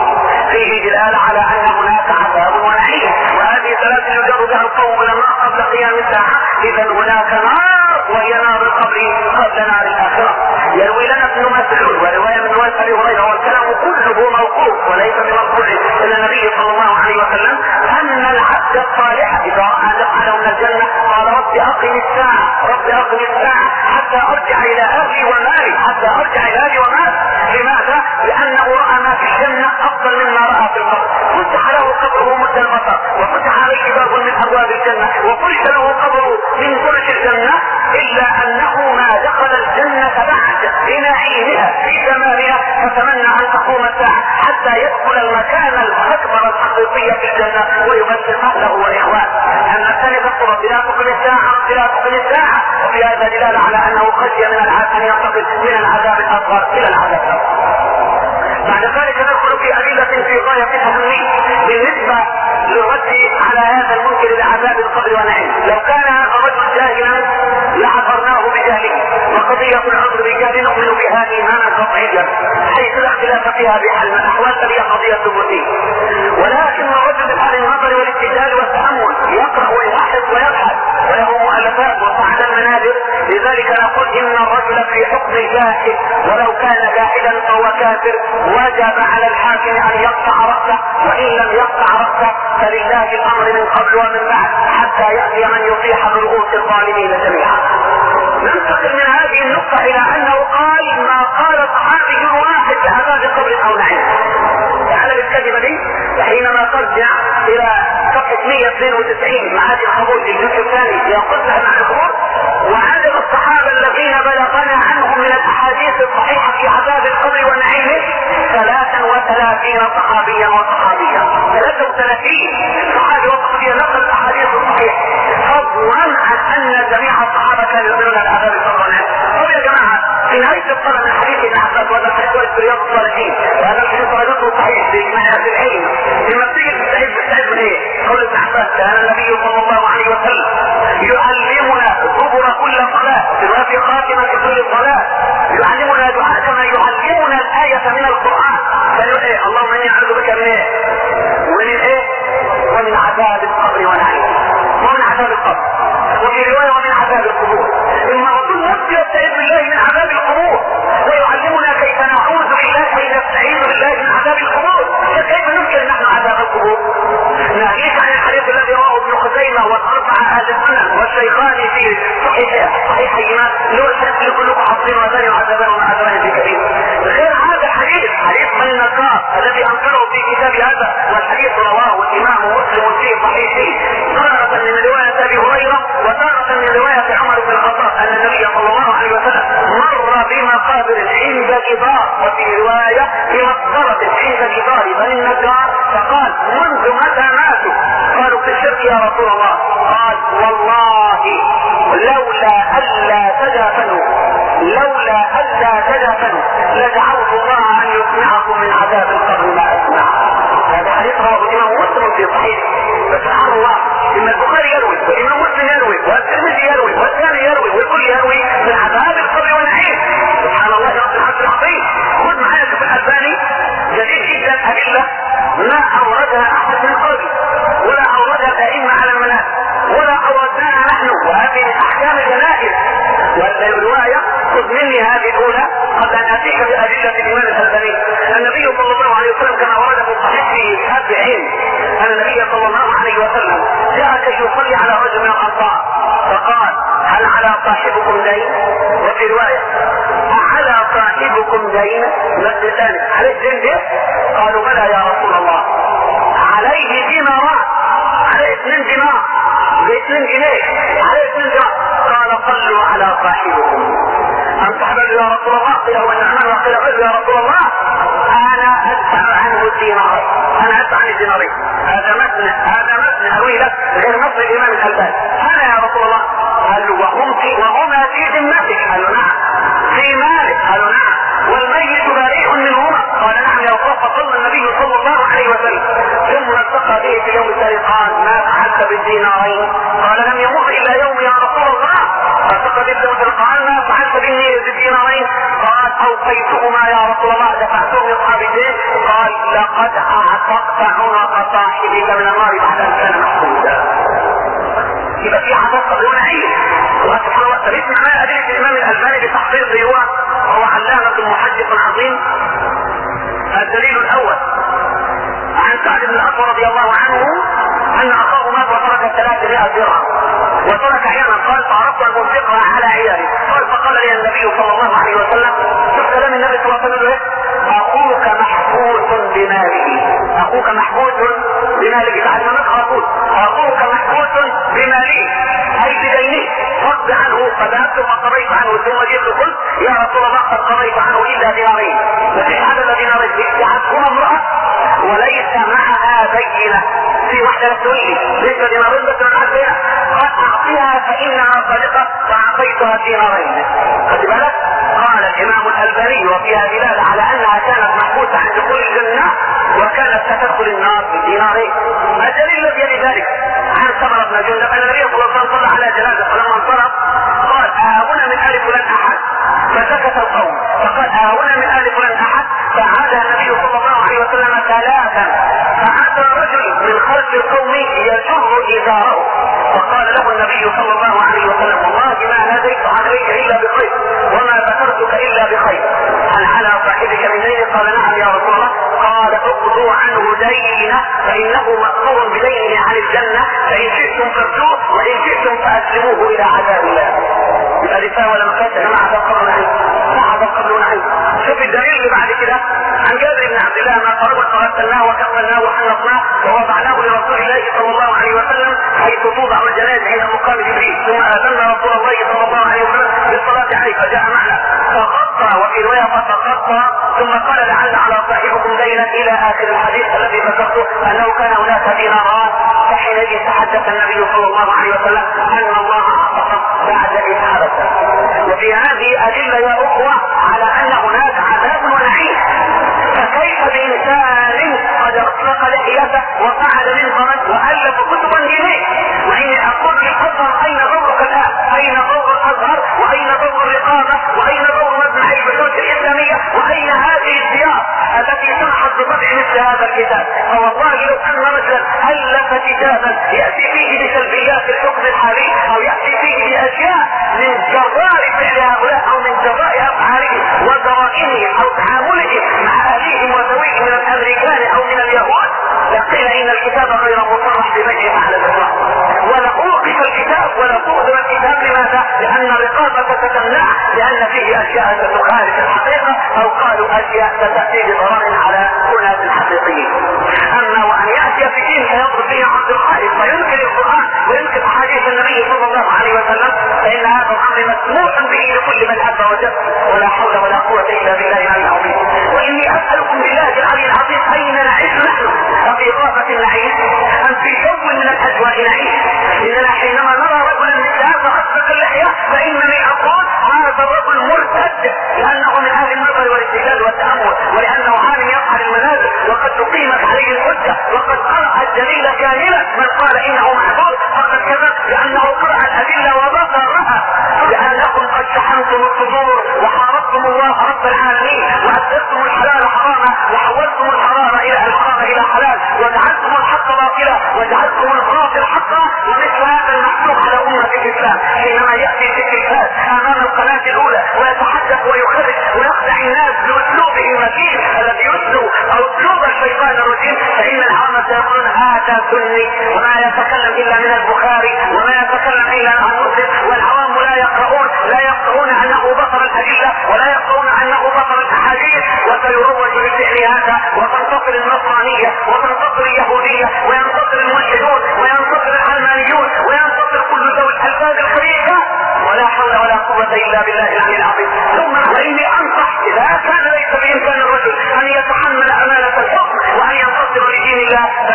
فيه دلاله على ان هناك عذاب ونعيم، وهذه سلاسل يجر بها القوم الى النار قبل قيام الساعه. اذا هناك نار وهي نار القبر قبل نار الاخره. يروي لنا ابن مسعود وروايه من روايه ابي هريره والكلام كله موقوف وليس بمرفوع الى النبي صلى الله عليه وسلم ان العبد الصالح اذا راى دخله من الجنه قال رب اقم الساعه، رب اقم الساعه حتى ارجع الى اهلي ومالي، حتى ارجع الى اهلي ومالي. لماذا؟ لانه راى ما في الجنه افضل مما راى في القبر. فتح له قبره مد البصر وفتح عليه باب من ابواب الجنه وفرش له قبره من فرش الجنه، الا انه ما دخل الجنه بعد بنعيمها في جمالها فتمنى ان تقوم الساعه حتى يدخل المكان الاكبر الحقيقي في الجنه ويمثل اهله واخوانه. اما الثاني تقول لا تقم الساعه لا تقم الساعه، وفي هذا دلاله على انه خشي من العذاب ان ينتقل من العذاب الاصغر الى العذاب الاكبر. بعد ذلك ندخل في ادله في غايه الاهميه بالنسبه للرد على هذا المنكر لعذاب القبر والنعيم. لو كان هذا الرجل جاهلا لعذرناه بجهله، وقضيه العذر بالجهل نؤمن بها ايمانا قطعيا حيث لا اختلاف فيها بحال من الاحوال، فهي قضيه ثبوتيه. ولكن الرجل بحال النظر والاستدلال والتامل يقرا ويبحث ويبحث وله مؤلفات وصعد المنابر، لذلك نقول ان الرجل في حكم الجاهل ولو كان جاهلا فهو كافر، وجب على الحاكم ان يقطع راسه، وان لم يقطع راسه فلله الامر من قبل ومن بعد حتى ياتي من يطيح برؤوس الظالمين جميعا. ننتقل من هذه النقطه الى انه قال ما قال صحابي واحد بعذاب قبر او نعيم. تعالى بالكلمه دي حينما ترجع الى صفحه 192 معاد الخبور في الجزء الثاني ينقلها مع الخبور، وعدد الصحابه الذين بلغنا عنهم من الاحاديث الصحيحه في عذاب القبر ونعيمه 33 صحابيا وصحابيا. 33 صحابي وصحابيا نقل الاحاديث الصحيحه، فضلا عن ان جميع الصحابه كانوا يؤمنون بعذاب القبر والنعيم. طب يا جماعه في نهايه الطلب من حديث ابن عباس وهذا حديث في رياض الصالحين، وهذا الحديث رجله صحيح باجماع اهل العلم. لما بتيجي تستعد من ايه؟ قول ابن عباس كان النبي صلى الله عليه وسلم يعلمنا دبر كل صلاه بما في خاتمه كل صلاه، يعلمنا دعاء كما يعلمنا الايه من القران. قالوا ايه؟ اللهم اني اعوذ بك من ايه؟ ومن ايه؟ ومن عذاب القبر والنعيم، ومن عذاب القبر، وفي روايه ومن عذاب القبور. اما الرسول نفسه يستعيذ بالله من عذاب القبور ويعلمنا كيف نعوذ بالله كي نستعيذ بالله من عذاب القبور. فكيف نمكن نحن عذاب القبور؟ ناهيك عن الحديث الذي رواه ابن خزيمه والاربعه اهل السنن والشيخان في صحيحهما له الحديث اللي كلكم حافظينه وثاني وعذابان وعذابان في كبير. غير هذا الحديث حديث من النكار الذي انكره في كتاب هذا، والحديث رواه الامام مسلم في صحيحه تارة من روايه ابي هريره وتارة من روايه عمر بن الخطاب ان النبي صلى الله عليه وسلم مر بمقابر عند جدار، وفي روايه بمقبره عند جدار بني النجار، فقال منذ متى ماتوا؟ قالوا في الشرك يا رسول الله. قال والله لولا الا تدافنوا لدعوت الله ان يسمعكم من عذاب القبر ما اسمع. هذا حديث رواه الامام مسلم في صحيح. فسبحان الله ان البخاري يروي والامام مسلم يروي والترمذي يروي والثاني يروي والكل يروي من عذاب القبر والنعيم. سبحان الله رب العرش العظيم. خذ معايا في الالباني جديد جدا ادله ما اوردها احد من قبل ولا اوردها الائمه على المنابر ولا اوردناها نحن، وهذه من احكام الجنائز. والروايه خذ مني هذه الاولى قبل ان اتيك بادله الامام الالباني. النبي صلى الله عليه وسلم كما ورد في الصحيح في السابعين ان النبي صلى الله عليه وسلم جاء كي يصلي على رجل من الانصار فقال هل على صاحبكم دين؟ وفي روايه على صاحبكم دين؟ مثل ثاني عليه دين ده؟ قالوا بلى يا رسول الله. عليه دينارات، عليه 2 دينار ب2 جنيه، عليه 2 دينار. قال صلوا على صاحبكم. أن تحبل يا رسول الله؟ قيل هو النعمان وقيل غير يا رسول الله. دينارين. هذا متن أروي لك غير متن الإمام الألباني. أنا يا رسول الله. قال له وهما في ذمتك؟ قال له نعم. في مالك؟ قال له نعم. والميت بريء منهما؟ قال نعم يا رسول الله. فصلى النبي صلى الله عليه وسلم ثم التقى به في اليوم التالي قال ما فعلت بالدينارين؟ قال لم يمر إلا يوم يا رسول الله. فالتقى به قال ما فعلت بالدينارين؟ قال أوقيتهما يا رسول الله دفعتهم لأصحاب الدين. قال لقد أعتقت عنق صاحبك من النار بعد أن كان محسوسا. يبقى في عذاب قبل ونعيم. وسبحان الله اسمع ما أدلة الإمام الألباني بتحقيق ديوان وهو علامة محدث عظيم. الدليل الأول عن سعد بن الأسود رضي الله عنه أن أخاه مات وترك 300 درهم وترك عيانا. قال فعرفت أن أنفقها على عيالي. قال فقال لي النبي صلى الله عليه وسلم شفت كلام النبي صلى الله عليه وسلم أخوك محبوس بماله. أخوك محبوس بماله. بعد ما نقرأ أقول أخوك محبوس بماله أي بدينه رد عنه. فذهبت فقضيت عنه ثم جئت قلت يا رسول الله قد قضيت عنه إلا دينارين. وفي عدد دينارين اتعتهما امرأة وليس معها بينة. في واحدة تقولي ليس دينارين بس من عدها. قد أعطيها فإنها صادقة فأعطيتها دينارين. خد بالك. قال الإمام الألباني وفيها دلالة على أنها كانت محبوسة عن دخول الجنة وكانت ستدخل النار بدينارين. الدليل الذي يلي ذلك عن سمرة بن جندب أن النبي صلى الله عليه وسلم صلى على جنازة فلما انصرف قال أهنا من آل فلان أحد؟ فسكت القوم. فقال أهنا من آل فلان أحد؟ فعاد النبي صلى الله عليه وسلم ثلاثا فأتى رجل من خلف القوم يجر إزاره فقال له النبي صلى الله عليه وسلم والله ما هديت عليك إلا بخير وما ذكرتك إلا بخير. هل على صاحبك من دين؟ قال نعم يا رسول الله. قال اقضوا عنه دينه فإنه مأمور بدينه عن الجنة فإن شئتم فابتوه وإن شئتم فأسلموه إلى عذاب الله. يبقى رسالة ولا مكاسة مع عذاب قبل ونعيم. مع عذاب قبل ونعيم. شوف الدليل اللي بعد كده عن جابر بن عبد الله ما قربت فغسلناه وكفلناه وحنطناه ووضعناه لرسول الله صلى الله عليه وسلم حيث توضع الجنازة عند مقام جبريل ثم آذنا رسول الله صلى الله عليه وسلم بالصلاة عليه فجاء معنا فغطى وفي رواية فتغطى ثم قال لعل على صاحبكم دينا إلى آخر الحديث الذي ذكرته أنه كان هناك ديناران. فحينئذ تحدث النبي صلى الله عليه وسلم أن الله أعطى بعد إذ حدث. وفي هذه أدلة يا أخوة على أن هناك عذاب ونعيم. فكيف بإنسان قد أطلق لحيته وقعد منبرا وألف كتبا دينية؟ وإني أقول للأزهر أين دورك الآن؟ أين دور الأزهر؟ وأين دور الرقابة؟ وأين دور مجمع البحوث الإسلامية؟ وأين هذه الديار التي سمحت بطبع مثل هذا الكتاب؟ فوالله لو أن رجلا ألف كتابا يأتي فيه بسلبيات الحكم الحالي أو يأتي فيه بأشياء من جرار فعل هؤلاء أو من جراء أفعالهم وجرائمهم أو تعاملهم مع أهليهم وذويهم من الأمريكان أو من اليهود لقيل إن الكتاب غير مصرح بمجيء على الإطلاق ولا أوقف الكتاب ولا تؤذر الكتاب. لماذا؟ لأن الرقابة تتمنع لأن فيه أشياء ستخالف الحقيقة أو قالوا أشياء ستأتي بضرر على أناس الحقيقيين. أما وأن يأتي في دين فيضرب فيه عبد الخالق وينكر القرآن وينكر أحاديث النبي صلى الله عليه وسلم فإن هذا الأمر مسموح به لكل من أب وجد ولا حول ولا قوة إلا بالله العلي العظيم. وإني أسألكم بالله العلي العظيم أين نعيش نحن؟ أفي غابة نعيش أم في جو من الأجواء نعيش؟ إننا حينما نرى رجلا مثل هذا أصدق اللحية فإنني أقول هذا الرجل مرتد لأنه من أهل النظر والاستدلال والتأمل ولأنه عالم يفعل المنازل وقد تقيمت عليه الحجة وقد قرأ الدليل كاملا. من قال إنه معذور فقد كذب لأنه قرأ الأدلة وبصرها. لأنكم قد شحنتم الصدور وحاربتم الله رب العالمين وأسرتم الحلال حراما وحولتم الحرام إلى حلال وجعلتم الحق باطلا وجعلتم الباطل حقا. ومثل هذا المحسوب على أمة الإسلام حينما يأتي التلفاز أمام القناة الأولى ويتحدث ويخرج ويخدع الناس بأسلوبه المكين الذي يسلو أو أسلوب الشيطان الرجيم فإن العامة يقولون هذا سني وما يتكلم إلا من البخاري وما يتكلم إلا عن مسلم. والعوام لا يقرؤون أنه بطل الأدلة ولا يقرؤون أنه بطل الأحاديث وسيروج بفعل هذا وتنتصر النصرانية وتنتصر اليهودية وينتصر الملحدون وينتصر العلمانيون وينتصر كل ذوي الألفاظ الخبيثة ولا حول ولا قوة إلا بالله العلي العظيم. ثم وإني أنصح إذا كان ليس بإمكان الرجل أن يتحمل أمانة الحكم وأن ينتصر لدين الله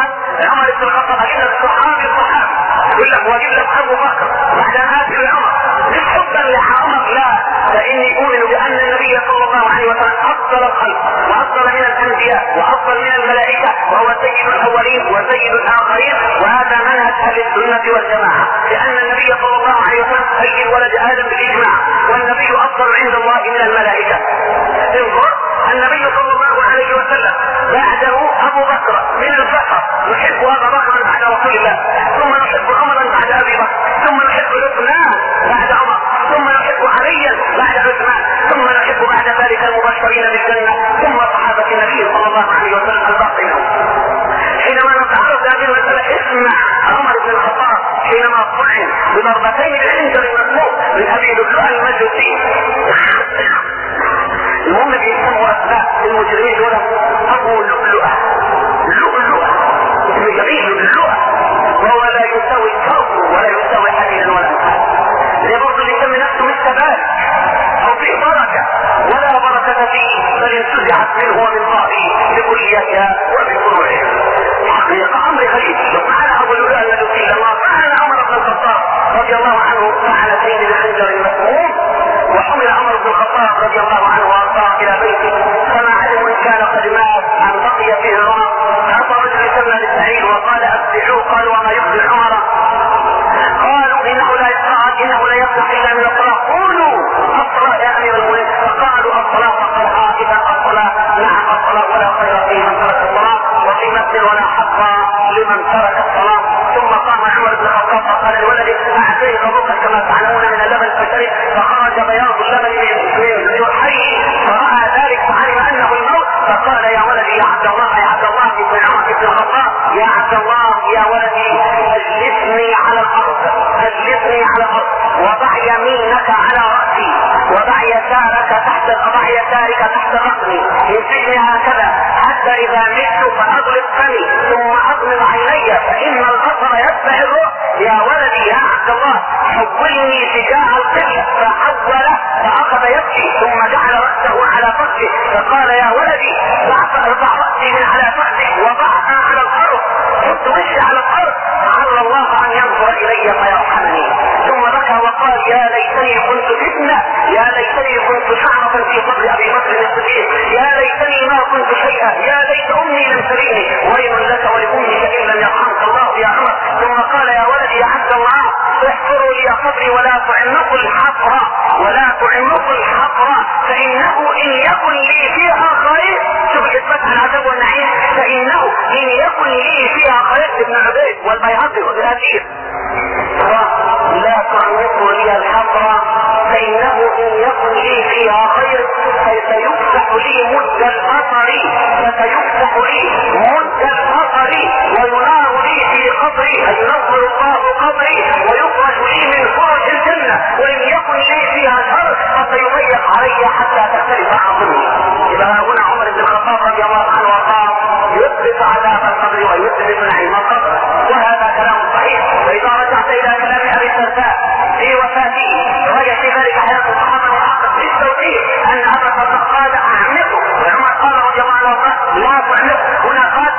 عمر بن الخطاب اجيب لك صحابي يقول لك واجيب لك ابو بكر بعد ان اتي بعمر مش حبا لعمر لا، فاني اؤمن بان النبي صلى الله عليه وسلم افضل الخلق وافضل من الانبياء وافضل من الملائكه، وهو سيد الاولين وسيد الاخرين، وهذا منهج اهل السنه والجماعه، لان النبي صلى الله عليه وسلم سيد ولد ادم بالاجماع، والنبي افضل عند الله من الملائكه. انظر النبي صلى الله عليه وسلم بعده ابو بكر من البشر، نحب ابا بكر بعد رسول الله، ثم نحب عمرا بعد ابي بكر، ثم نحب عثمان بعد عمر، ثم نحب عليا بعد عثمان، ثم نحب بعد ذلك المبشرين بالجنه، ثم صحابه النبي صلى الله عليه وسلم الباقين. حينما نتعرض هذه المساله اسمع عمر بن الخطاب حينما طعن بضربتين بالخنجر المسموم من ابي لؤلؤ المجوسي. المهم بيسموا اسماء المجرمين دول ابو لؤلؤه، لؤلؤه اسم جميل لؤلؤه، وهو لا يساوي الكرب ولا يساوي حديدا ولا انفاس. زي برضه اللي يسمي نفسه مستباد او فيه بركه ولا بركه فيه، بل انتزعت منه ومن قائه بكليتها وبفروعها. حقيقه امر غريب. وقال ابو لؤلؤه المجوسي لما فعل عمر بن الخطاب رضي الله عنه فعلتين بخنجر مسموم، وحمل عمر بن الخطاب رضي الله عنه وارضاه الى بيته، فما علم ان كان قد مات ان بقي فيه الرام. عطى رجل يسمى للسعيد وقال اتبعوه. قالوا وما يقتل عمر؟ قالوا انه لا يصلح الا من الصلاه. قولوا الصلاه يا امير المؤمنين. فقالوا الصلاه فقالها اذا الصلاه نعم الصلاه ولا خير في من ترك الصلاه، وفي مسجد ولا حق لمن ترك الصلاه. ثم قام عمر بن الخطاب فقال لولده اعطيه غضبك كما تعلمون من اللبن فشرب، فخرج بياض اللبن من جرحيه فراى ذلك فعلم انه الموت، فقال يا ولدي يا عبد الله ابن عمر بن الخطاب يا عبد الله يا ولدي اجلسني على الارض وضع يمينك على راسي وضع يسارك تحت رقبي يمسكني هكذا حتى اذا مت فاغلق فمي ثم اغمض عيني فان البصر يتبع الروح. يا ولدي يا عبد الله حولني تجاه القبله. فحول فاخذ يبكي ثم جعل راسه على فخذه فقال يا ولدي ارفع راسي من على فخذي وضعها على الارض، حط وشي على الارض لعل الله ان ينظر الي فيرحمني. ثم بكى وقال يا ليتني كنت فتنه، يا ليتني كنت شعرة في صدر ابي بكر الصديق، يا ليتني ما كنت شيئا، يا ليت امي لم تريني، ويل لك ولامك ان لم يرحمك الله يا عمر. ثم قال يا ولدي يا عبد الله احفروا لي قبري ولا تعمقوا الحفر فانه ان يكن لي فيها خير. شوف الاثبات على العذاب والنعيم. فانه ان يكن لي فيها خير. ابن عبيد والبيهقي والهدير لا تعمقوا لي الحفر فانه ان يكن لي فيها خير فسيفتح لي مد البصر وينار لي في قبري، اي ينور الله قبري ويخرج لي من فرج الجنه، وان يكن لي فيها شر فسيضيق علي حتى تختلف عظمي. اذا هنا عمر بن الخطاب رضي الله عنه وقال يثبت عذاب القبر ويثبت نعيم القبر، وهذا كلام صحيح. واذا رجعت الى كلام ابي الدرداء في وفاته رجع في ذلك حياه الصحابه وحقق في التوحيد ان ابا الدرداء قال اعمقه، وعمر قال رضي الله عنه لا تعمقه. هنا قال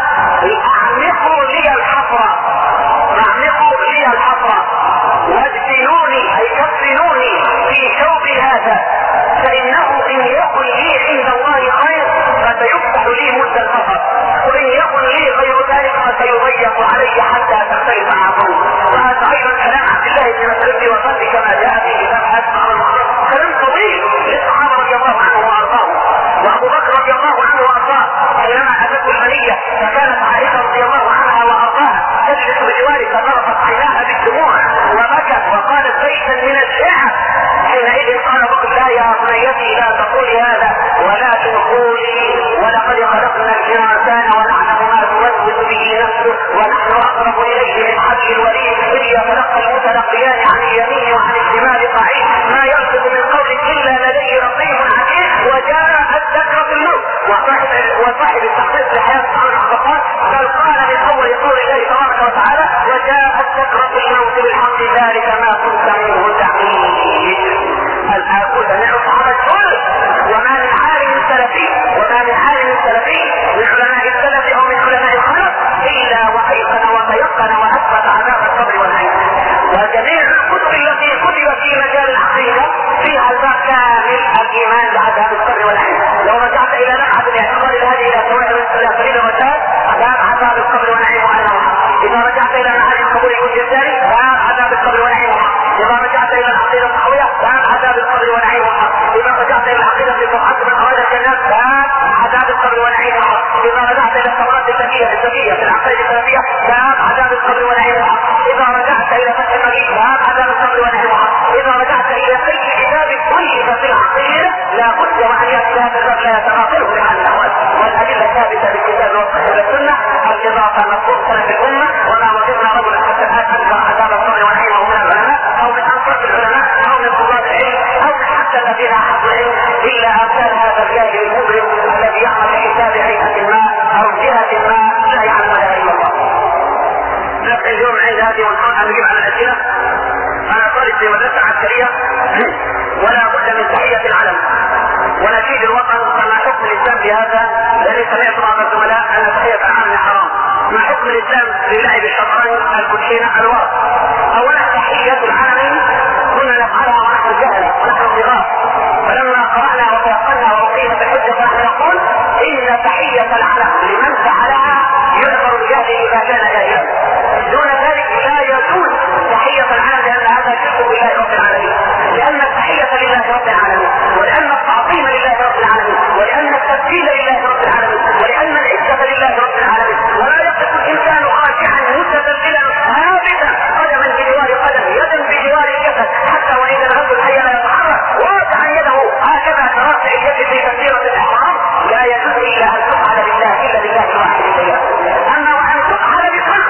عند هذه والحلقة نجيب على الأسئلة. أنا طالب في مدرسة عسكرية ولا بد من تحية العلم ونشيد الوطن، فما حكم الإسلام في هذا؟ لأني سمعت بعض الزملاء أن تحية العلم حرام. ما حكم الإسلام في لعب الشطرنج الكوتشينة الورق؟ أولا تحية العلم كنا نفعلها ونحن جهلة ونحن صغار، فلما قرأنا وتيقنا وأقيمت الحجة فنحن نقول إن تحية العلم لمن فعلها يعذر الجهل إذا كان جاهلا. دون ذلك لا يجوز تحية العلم، لأن هذا شرك بالله رب العالمين، لأن التحية لله رب العالمين، ولأن التعظيم لله رب العالمين، ولأن التسجيل لله رب العالمين، ولأن العزة لله رب العالمين. ولا يقف الإنسان خاشعا متذللا هابطا قدما بجوار قدم يدا بجوار الجسد، حتى وإذا الغد الحي لا يتحرك واضعا يده هكذا كرافع اليد في تكبيرة الإحرام. لا يجوز إلا أن تفعل لله إلا لله الواحد القيوم. أما وأن تفعل بصنع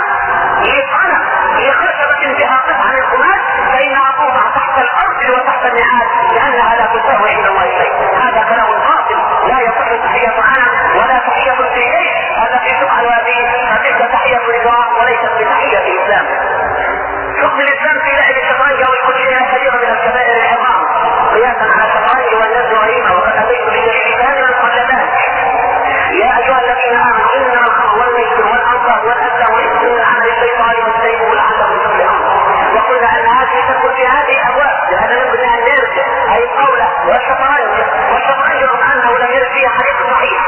لخشبة بها قطعة من القماش فإنها توضع تحت الأرض وتحت النعال، لأنها لا تساوي عند الله شيء. هذا كلام باطل، لا يصح تحية علم ولا تحية في شيء. هذا في تفعل هذه فتلك تحية رضوان وليست بتحية الإسلام. حكم الإسلام في لعب الشطرنج أو الكوتشينة كبيرة من الكبائر العظام قياسا على الشطرنج والناس غريبة، وقد أتيت بدليل ثاني قبل ذلك. يا أيها الذين آمنوا إنما الخمر والميسر والأنصاب والأزلام رجس من عمل الشيطان فاجتنبوه لعلكم تفلحون. وقلنا أن هذه تدخل في هذه الأبواب، لهذا يمكن أن نرجع أي القولة والشطرنج رغم أنه لم يرد فيه حديث صحيح،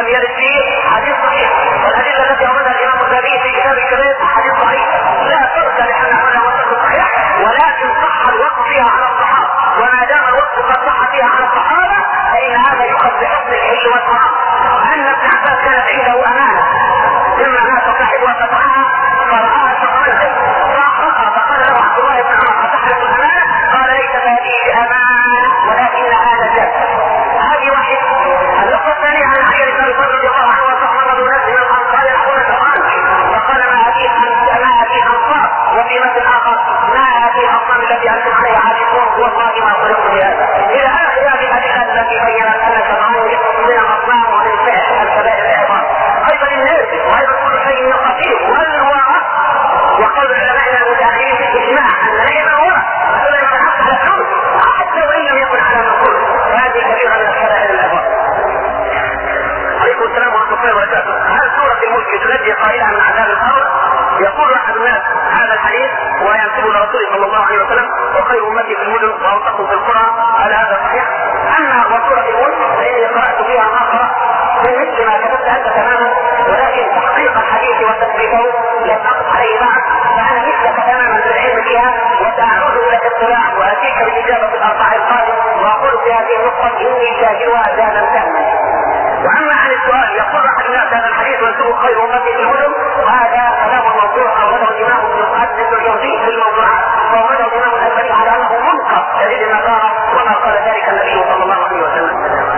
والأدلة التي أوردها الإمام الذهبي في كتاب الكبائر حديث صحيح لا فرق لأن أوله وصف صحيح، ولكن صح الوقف فيها على الصحابة، وما دام الوقف قد صح فيها على الصحابة فإن هذا يؤخذ بحكم الحل والحرام. أن ابن عباس كانت عنده أمانة مما مات صاحبها فتحها فرآها شطرنجا فأحرقها، فقال له عبد الله بن عمر أتحرق الأمانة؟ قال ليس هذه بأمانة ولكنها نجاة. هذه واحد. النقطة الثانية عن علي بن أبي طالب رضي الله عنه وصحبه وناس من الأنصار يلعبون الشطرنج، فقال ما هذه أنصار، وفي مثل آخر ما هذه الأصنام التي أنتم عليها عاكفون والله ما خلقت بهذا، إلى آخر هذه الأدلة التي بينت أن الشطرنج من الأصنام ومن فعل الكبائر العظام. أيضا الناس وأيضا كل شيء خفيف والورع، وقول علمائنا المتأخرين في الإجماع أن لعب الورع كل من حصل على الحوت حتى وإن لم يكن على مقصود، هذه كبيرة من الكبائر العظام. عليكم السلام ورحمة الله وبركاته. هل سورة الملك تنجي قائلها من عذاب القبر؟ يقول أحد الناس هذا الحديث وينسبه لرسول صلى الله عليه وسلم وخير أمتي في المدن وأوسطهم في القرى. هل هذا صحيح؟ أما وسورة الملك فإني قرأت فيها ما قرأت من مثل ما كتبت أنت تماما، ولكن تحقيق الحديث وتثبيته لم أقف عليه بعد، فأنا مثلك تماما في العلم فيها وسأعود إلى الاطلاع وأتيك بالإجابة الأربع القادم وأقول في هذه النقطة إني شاكرها زادا تاما. وأما عن السؤال يقول أحد الناس هذا الحديث وانسبه خير أمتي في المدن، هذا كلام موضوع أورده الإمام ابن المقدس الجوزي في الموضوعات، وأورده الإمام الألباني على أنه منكر شديد النكارة وما قال ذلك النبي صلى الله عليه وسلم.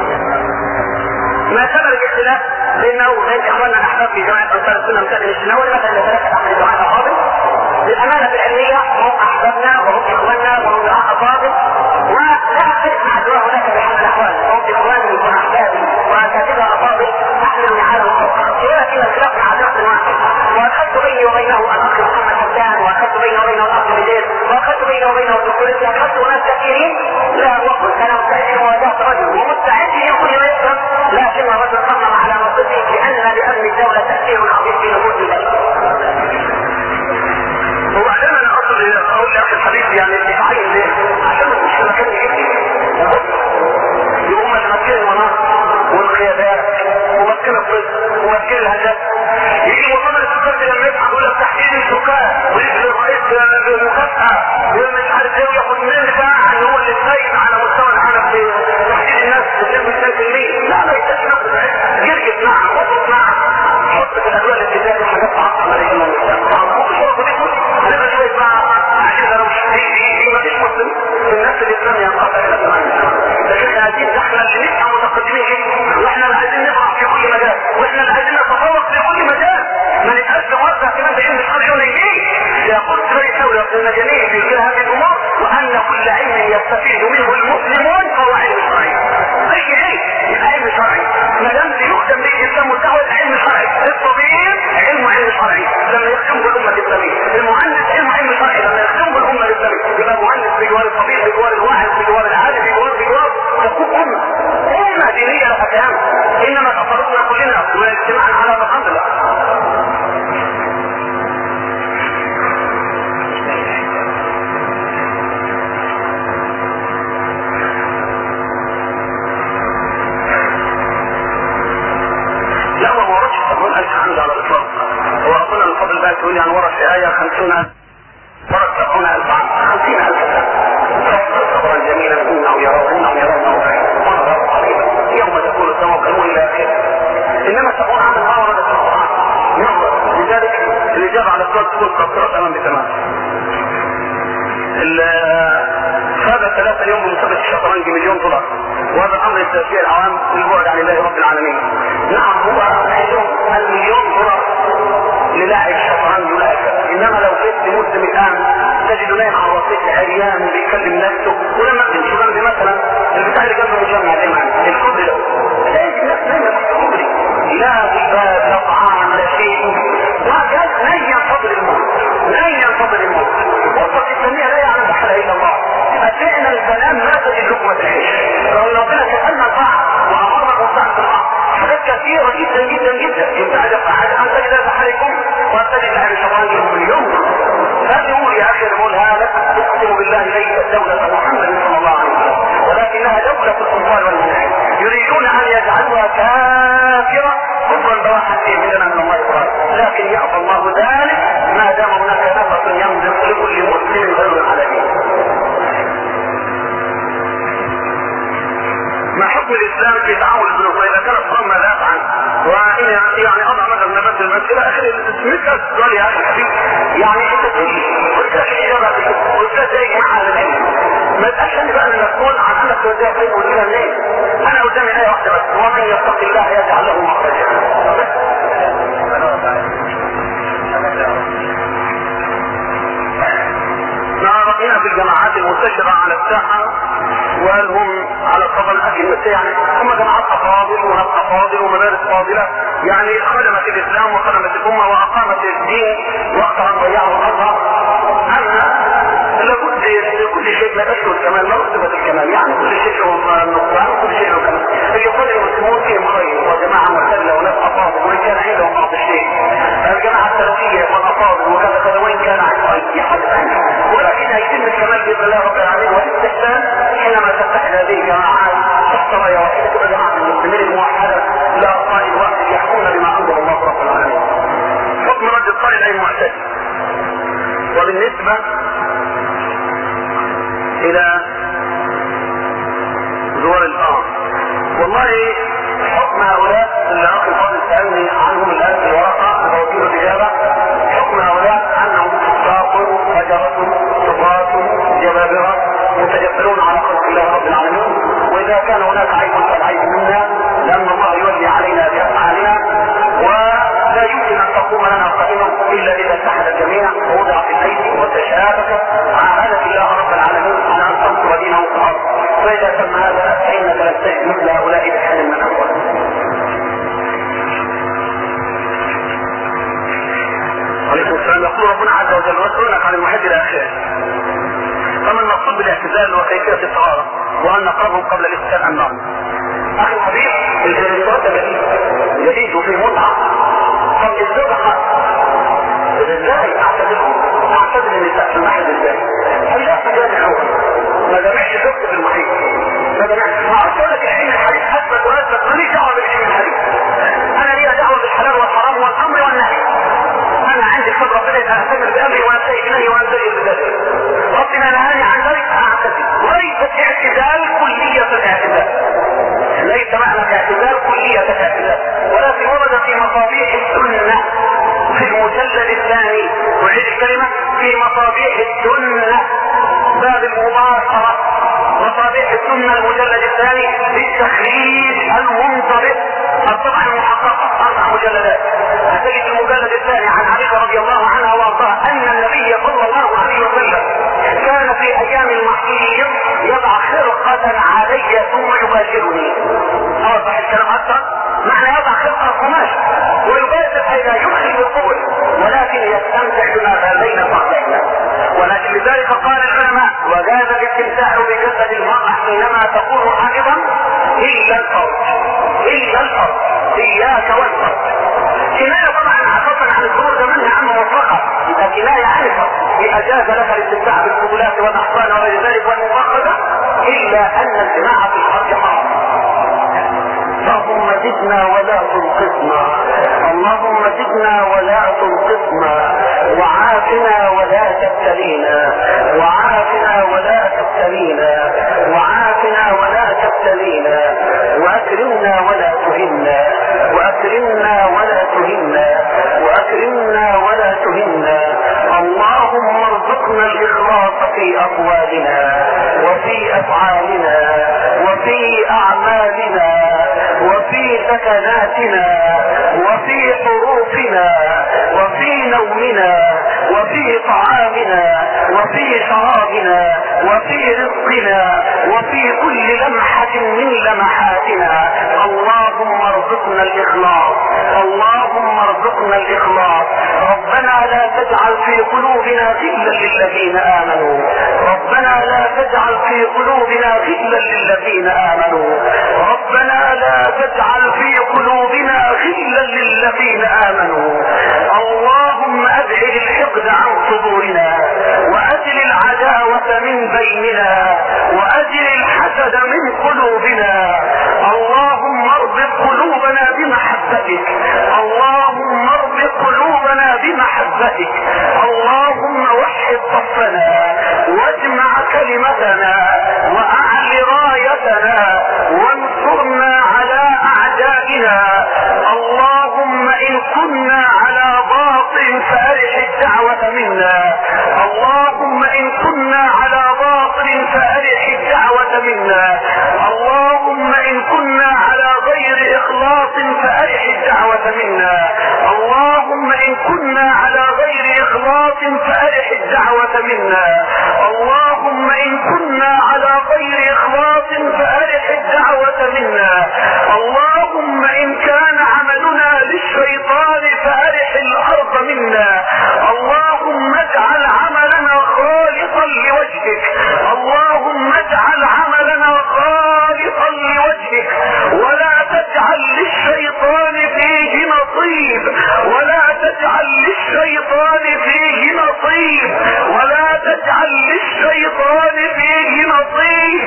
ما سبب الاختلاف بينه وبين إخواننا الأحباب في جماعة أنصار السنة مسألة الشناوي مثلا لثلاثة أحد الدعاء الفاضل للأمانة العلمية، هم أحبابنا وهم إخواننا وهم دعاء فاضل، ولا أختلف مع الدعاء هناك بحال الأحوال، هم إخواني وأحبابي وأساتذة أفاضل أحمل على ولكن الخلاف مع شخص واحد، وأخذت بيني وبينه الأخ محمد حسان، وأخذت بيني وبينه الأخ بدير، وأخذت بيني وبينه الدكتورية، أخذت ناس كثيرين لا وقل أنا مستعد لمواجهة رجل ومستعد ليكون ما يفهم، لكن الرجل صمم على مصدره لأن لأمن الدولة تأثير عظيم في نموذج البشر. وبعدين أنا أقول لأخي الحديث يعني الدفاعين ليه؟ عشان مش مكان يجيب يقوم المكان المناطق والقيادات ومكان الطفل ومكان الهدف يجي مصمم السكر لما يبحث يقول لك تحديد السكان ويجي الرئيس بالمكافأة ومش عارف ايه وياخد منه بقى ان هو اللي سايد على مستوى العالم في تحديد الناس بنسبة 2%. لا يتسمى نفسه جرجت معه وقف معه حط في الادوية الابتدائية حاجات تعطل عليهم ممكن شرطه دي كله هنبقى شوية بقى عشان لو مش مفيش مسلم الناس الاسلامية ينقطع الى زمان، لكن هذه احنا اللي نبقى متقدمين جدا، واحنا اللي عايزين نقع في كل مجال، واحنا اللي عايزين نتفوق في كل مجال، ما نتقاش موزع كمان بعلم الشرع ولا يمين. يقول سوري ثورة المجانين في كل هذه الامور وان كل علم يستفيد منه المسلمون فهو علم شرعي. اي علم يبقى علم شرعي ما دام يخدم به الاسلام والدعوة علم شرعي. الطبيب علم شرعي لما يخدم بالامة الاسلامية، المهندس تقول يعني ورا في آية 50,000 ورا 70,000 عام 50,000 سنة صبرا جميلا إنهم يرونه يوم تكون السماء كالمول إلى آخره. إنما 70 عاما ما وردت في القرآن. لذلك الإجابة على السؤال تكون قصرت أمام بتمام. هذا 3 يوم بمسابقة الشطرنج $1,000,000 وهذا الأمر التأثير العام للبعد عن الله رب العالمين. نعم هو عندهم $1,000,000 للاعب شطرنج ولا أكثر. إنما لو جئت مسلم الآن تجد نايم على وسيط عريان بيكلم نفسه ولما تمشي جنبي مثلا البتاع اللي جنبه مجمع دايما الكوبري ده تلاقي الناس نايمة في الكوبري لا غباب لا طعام لا شيء وهكذا نايم فضل الموت وصفة التنمية لا يعلم بحالها إلا الله. أتينا الكلام ما تجد لقمة العيش لو ربنا سألنا الطاعة وأمرنا بطاعة الله حاجات كثيرة جدا جدا جدا يمكن أن تجد بحالكم وأن تجد عن شطرنجهم اليوم. فأقول يا أخي نقول هذا أقسم بالله ليست دولة محمد صلى الله عليه وسلم ولكنها دولة السلطان والمنعم يريدون أن يجعلوها كافرة كفرا بواحد مننا من الله تعالى لكن يأبى الله ذلك ما دام هناك نفس يملك لكل مسلم غير على دين. ما حكم الإسلام في تعامل الذنوب إذا كانت ضمن لا أفعل وإن يعني أضع مثلا نبات المسجد إلى آخر مثل السؤال يا أخي الحبيب يعني أنت تقول وإنت إجابة وإنت تيجي مع العلم ما تأشهد بقى أن نقول عن أنك توزيع خير وليها منين. أنا قدامي آية واحدة بس ومن يتق الله يجعل له مخرجا. رأينا في الجماعات المنتشرة على الساحة وهم على الطبل الأكل بس يعني هم جماعات أفاضل وناس أفاضل ومدارس فاضلة يعني خدمت الإسلام وخدمت الأمة وأقامت الدين وقتها ضيعوا الأرض. أنا لابد كل شيء لا تشكر الكمال ما رتبت الكمال يعني كل شيء هو النقصان وكل شيء هو كمال. يقول المسلمون فيهم خير وجماعة مرتلة وناس أفاضل وإن كان عندهم بعض الشيء الجماعة السلفية والأفاضل وكذا وإن كان عندهم يحدث عنه ولكن يتم الكمال بإذن الله رب العالمين والاستحسان حينما تتحد هذه الجماعات تحت راية واحدة تبقى جماعة المسلمين الموحدة لا قائد واحد يحكمون بما أنزل الله رب العالمين. حكم رد الطائل أي معتدي. وبالنسبة إلى زوار الأرض والله حكم هؤلاء اللي أخي فاضل سألني عنهم الآن في ورقة توكيل الإجابة حكم هؤلاء أنهم فساق فجرة صفات جبابرة متجبرون على خلق الله رب العالمين وإذا كان هناك عيب فالعيب منا لأن الله يولي علينا بأفعالنا ولا يمكن أن تقوم لنا قائمة إلا إذا اتحد الجميع ووضع في الأيدي وتشابك عاهدت الله رب العالمين على أن تنصر دينه في الأرض فإذا تم هذا فإنك لن تجد مثل هؤلاء بحال من الأحوال. عليكم السلام. يقول ربنا عز وجل واسألونك عن المحيط إلى آخره. فما المقصود بالاعتزال وكيفية الطهارة وأن نقربهم قبل الاغتسال عن النار. أخي الحبيب الجلسات جديد وفي متعة. طب الذبحة ازاي اعتزل النساء في المحيط ازاي؟ هل لا مجال الأول ما جمعش زوجته في المحيط ما جمعش ما أقول لك العلم الحديث أثبت وأثبت ماليش دعوة بالعلم الحديث. أنا لي دعوة بالحلال والحرام والأمر والنهي. أنا عندي خبرة بدأت أعتمر بأمري وأنتهي إليه وأنتهي بذلك. ربنا نهاني عن ذلك أعتزل وليست اعتزال كلية الاعتزال ليس معنى اعتزال كلية الاعتزال ولكن ورد في مصابيح السنة في المجلد الثاني وعيد الكلمة في مصابيح السنة باب المباشرة مصابيح السنة المجلد الثاني بالتخريج المنضبط الطبعة المحققة 4 مجلدات. هتجد المجلد الثاني عن عائشة رضي الله عنها وارضاها أن النبي صلى الله عليه وسلم كان في أيام المحيط يضع خرقة علي ثم يباشرني. أوضح الكلام أكثر معنى يضع خرقة قماش ويباشر أي لا يدخل بالقبل ولكن يستمتع بما بين صحبهما. ولكن لذلك قال العلماء وجاز الاستمتاع بجسد المرأة حينما تكون حائضا إلا الفرج إياك والفرج. كناية طبعا عصفا عن الظهور ده منها عنه مطلقة إذا كناية عن الفرج أجاز لك الاستمتاع بالقبلات والأحصان وغير ذلك والمفخذة إلا أن الجماعة في الفرج حرام. اللهم زدنا ولا تنقصنا اللهم زدنا ولا تنقصنا تبتلينا، وعافنا ولا تبتلينا، واكرمنا ولا تهنا، واكرمنا ولا تهنا، واكرمنا ولا تهنا. اللهم ارزقنا الاخلاص في اقوالنا وفي افعالنا وفي اعمالنا وفي سكناتنا وفي حروفنا وفي نومنا وفي طعامنا وفي شرابنا وفي رزقنا وفي كل لمحة من لمحاتنا. اللهم ارزقنا الاخلاص، اللهم ارزقنا الاخلاص. ربنا لا تجعل في قلوبنا غلا للذين امنوا، ربنا لا تجعل في قلوبنا غلا للذين امنوا، ربنا لا تجعل في قلوبنا غلا للذين امنوا. اللهم ابعد الحقد عن صدورنا، وازل العداوة من بيننا، وازل الحسد من قلوبنا. اللهم اربط قلوبنا بمحبتك، اللهم اربط قلوبنا بمحبتك. اللهم وحد صفنا واجمع كلمتنا واعل رايتنا وانصرنا على اعدائنا. اللهم ان كنا على باطل فارح الدعوة منا، اللهم ان كنا على باطل فارح الدعوة منا، اللهم ان كنا على غير اخلاص فارح الدعوة منا، اللهم ان كنا على غير اخلاص فارح الدعوة منا، اللهم ان كنا على غير اخلاص فارح الدعوة منا. اللهم ان كان عملنا للشيطان فارح الارض منا. اللهم اجعل عملنا خالصا لوجهك، اللهم اجعل عملنا خالصا لوجهك، ولا تجعل للشيطان فيه نصيب، ولا تجعل للشيطان فيه نصيب، ولا تجعل للشيطان فيه نصيب.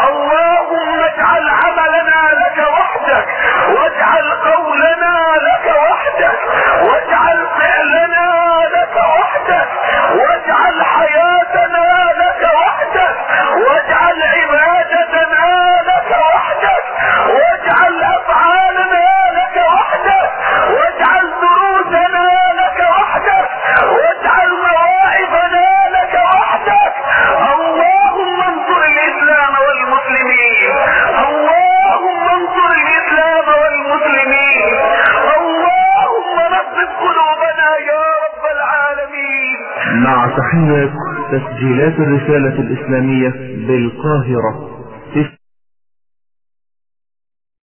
اللهم اجعل عملنا لك وحدك، واجعل قولنا لك وحدك، واجعل فعلنا لك وحدك، واجعل حياتنا لك وحدك، واجعل عبادتنا لك وحدك، واجعل افعالنا لك وحدك، واجعل دروسنا لك وحدك، واجعل مواعظنا لك وحدك. اللهم انصر الاسلام والمسلمين، اللهم انصر الاسلام والمسلمين، اللهم نصب قلوبنا يا رب العالمين. مع تحيات تسجيلات الرسالة الإسلامية بالقاهرة.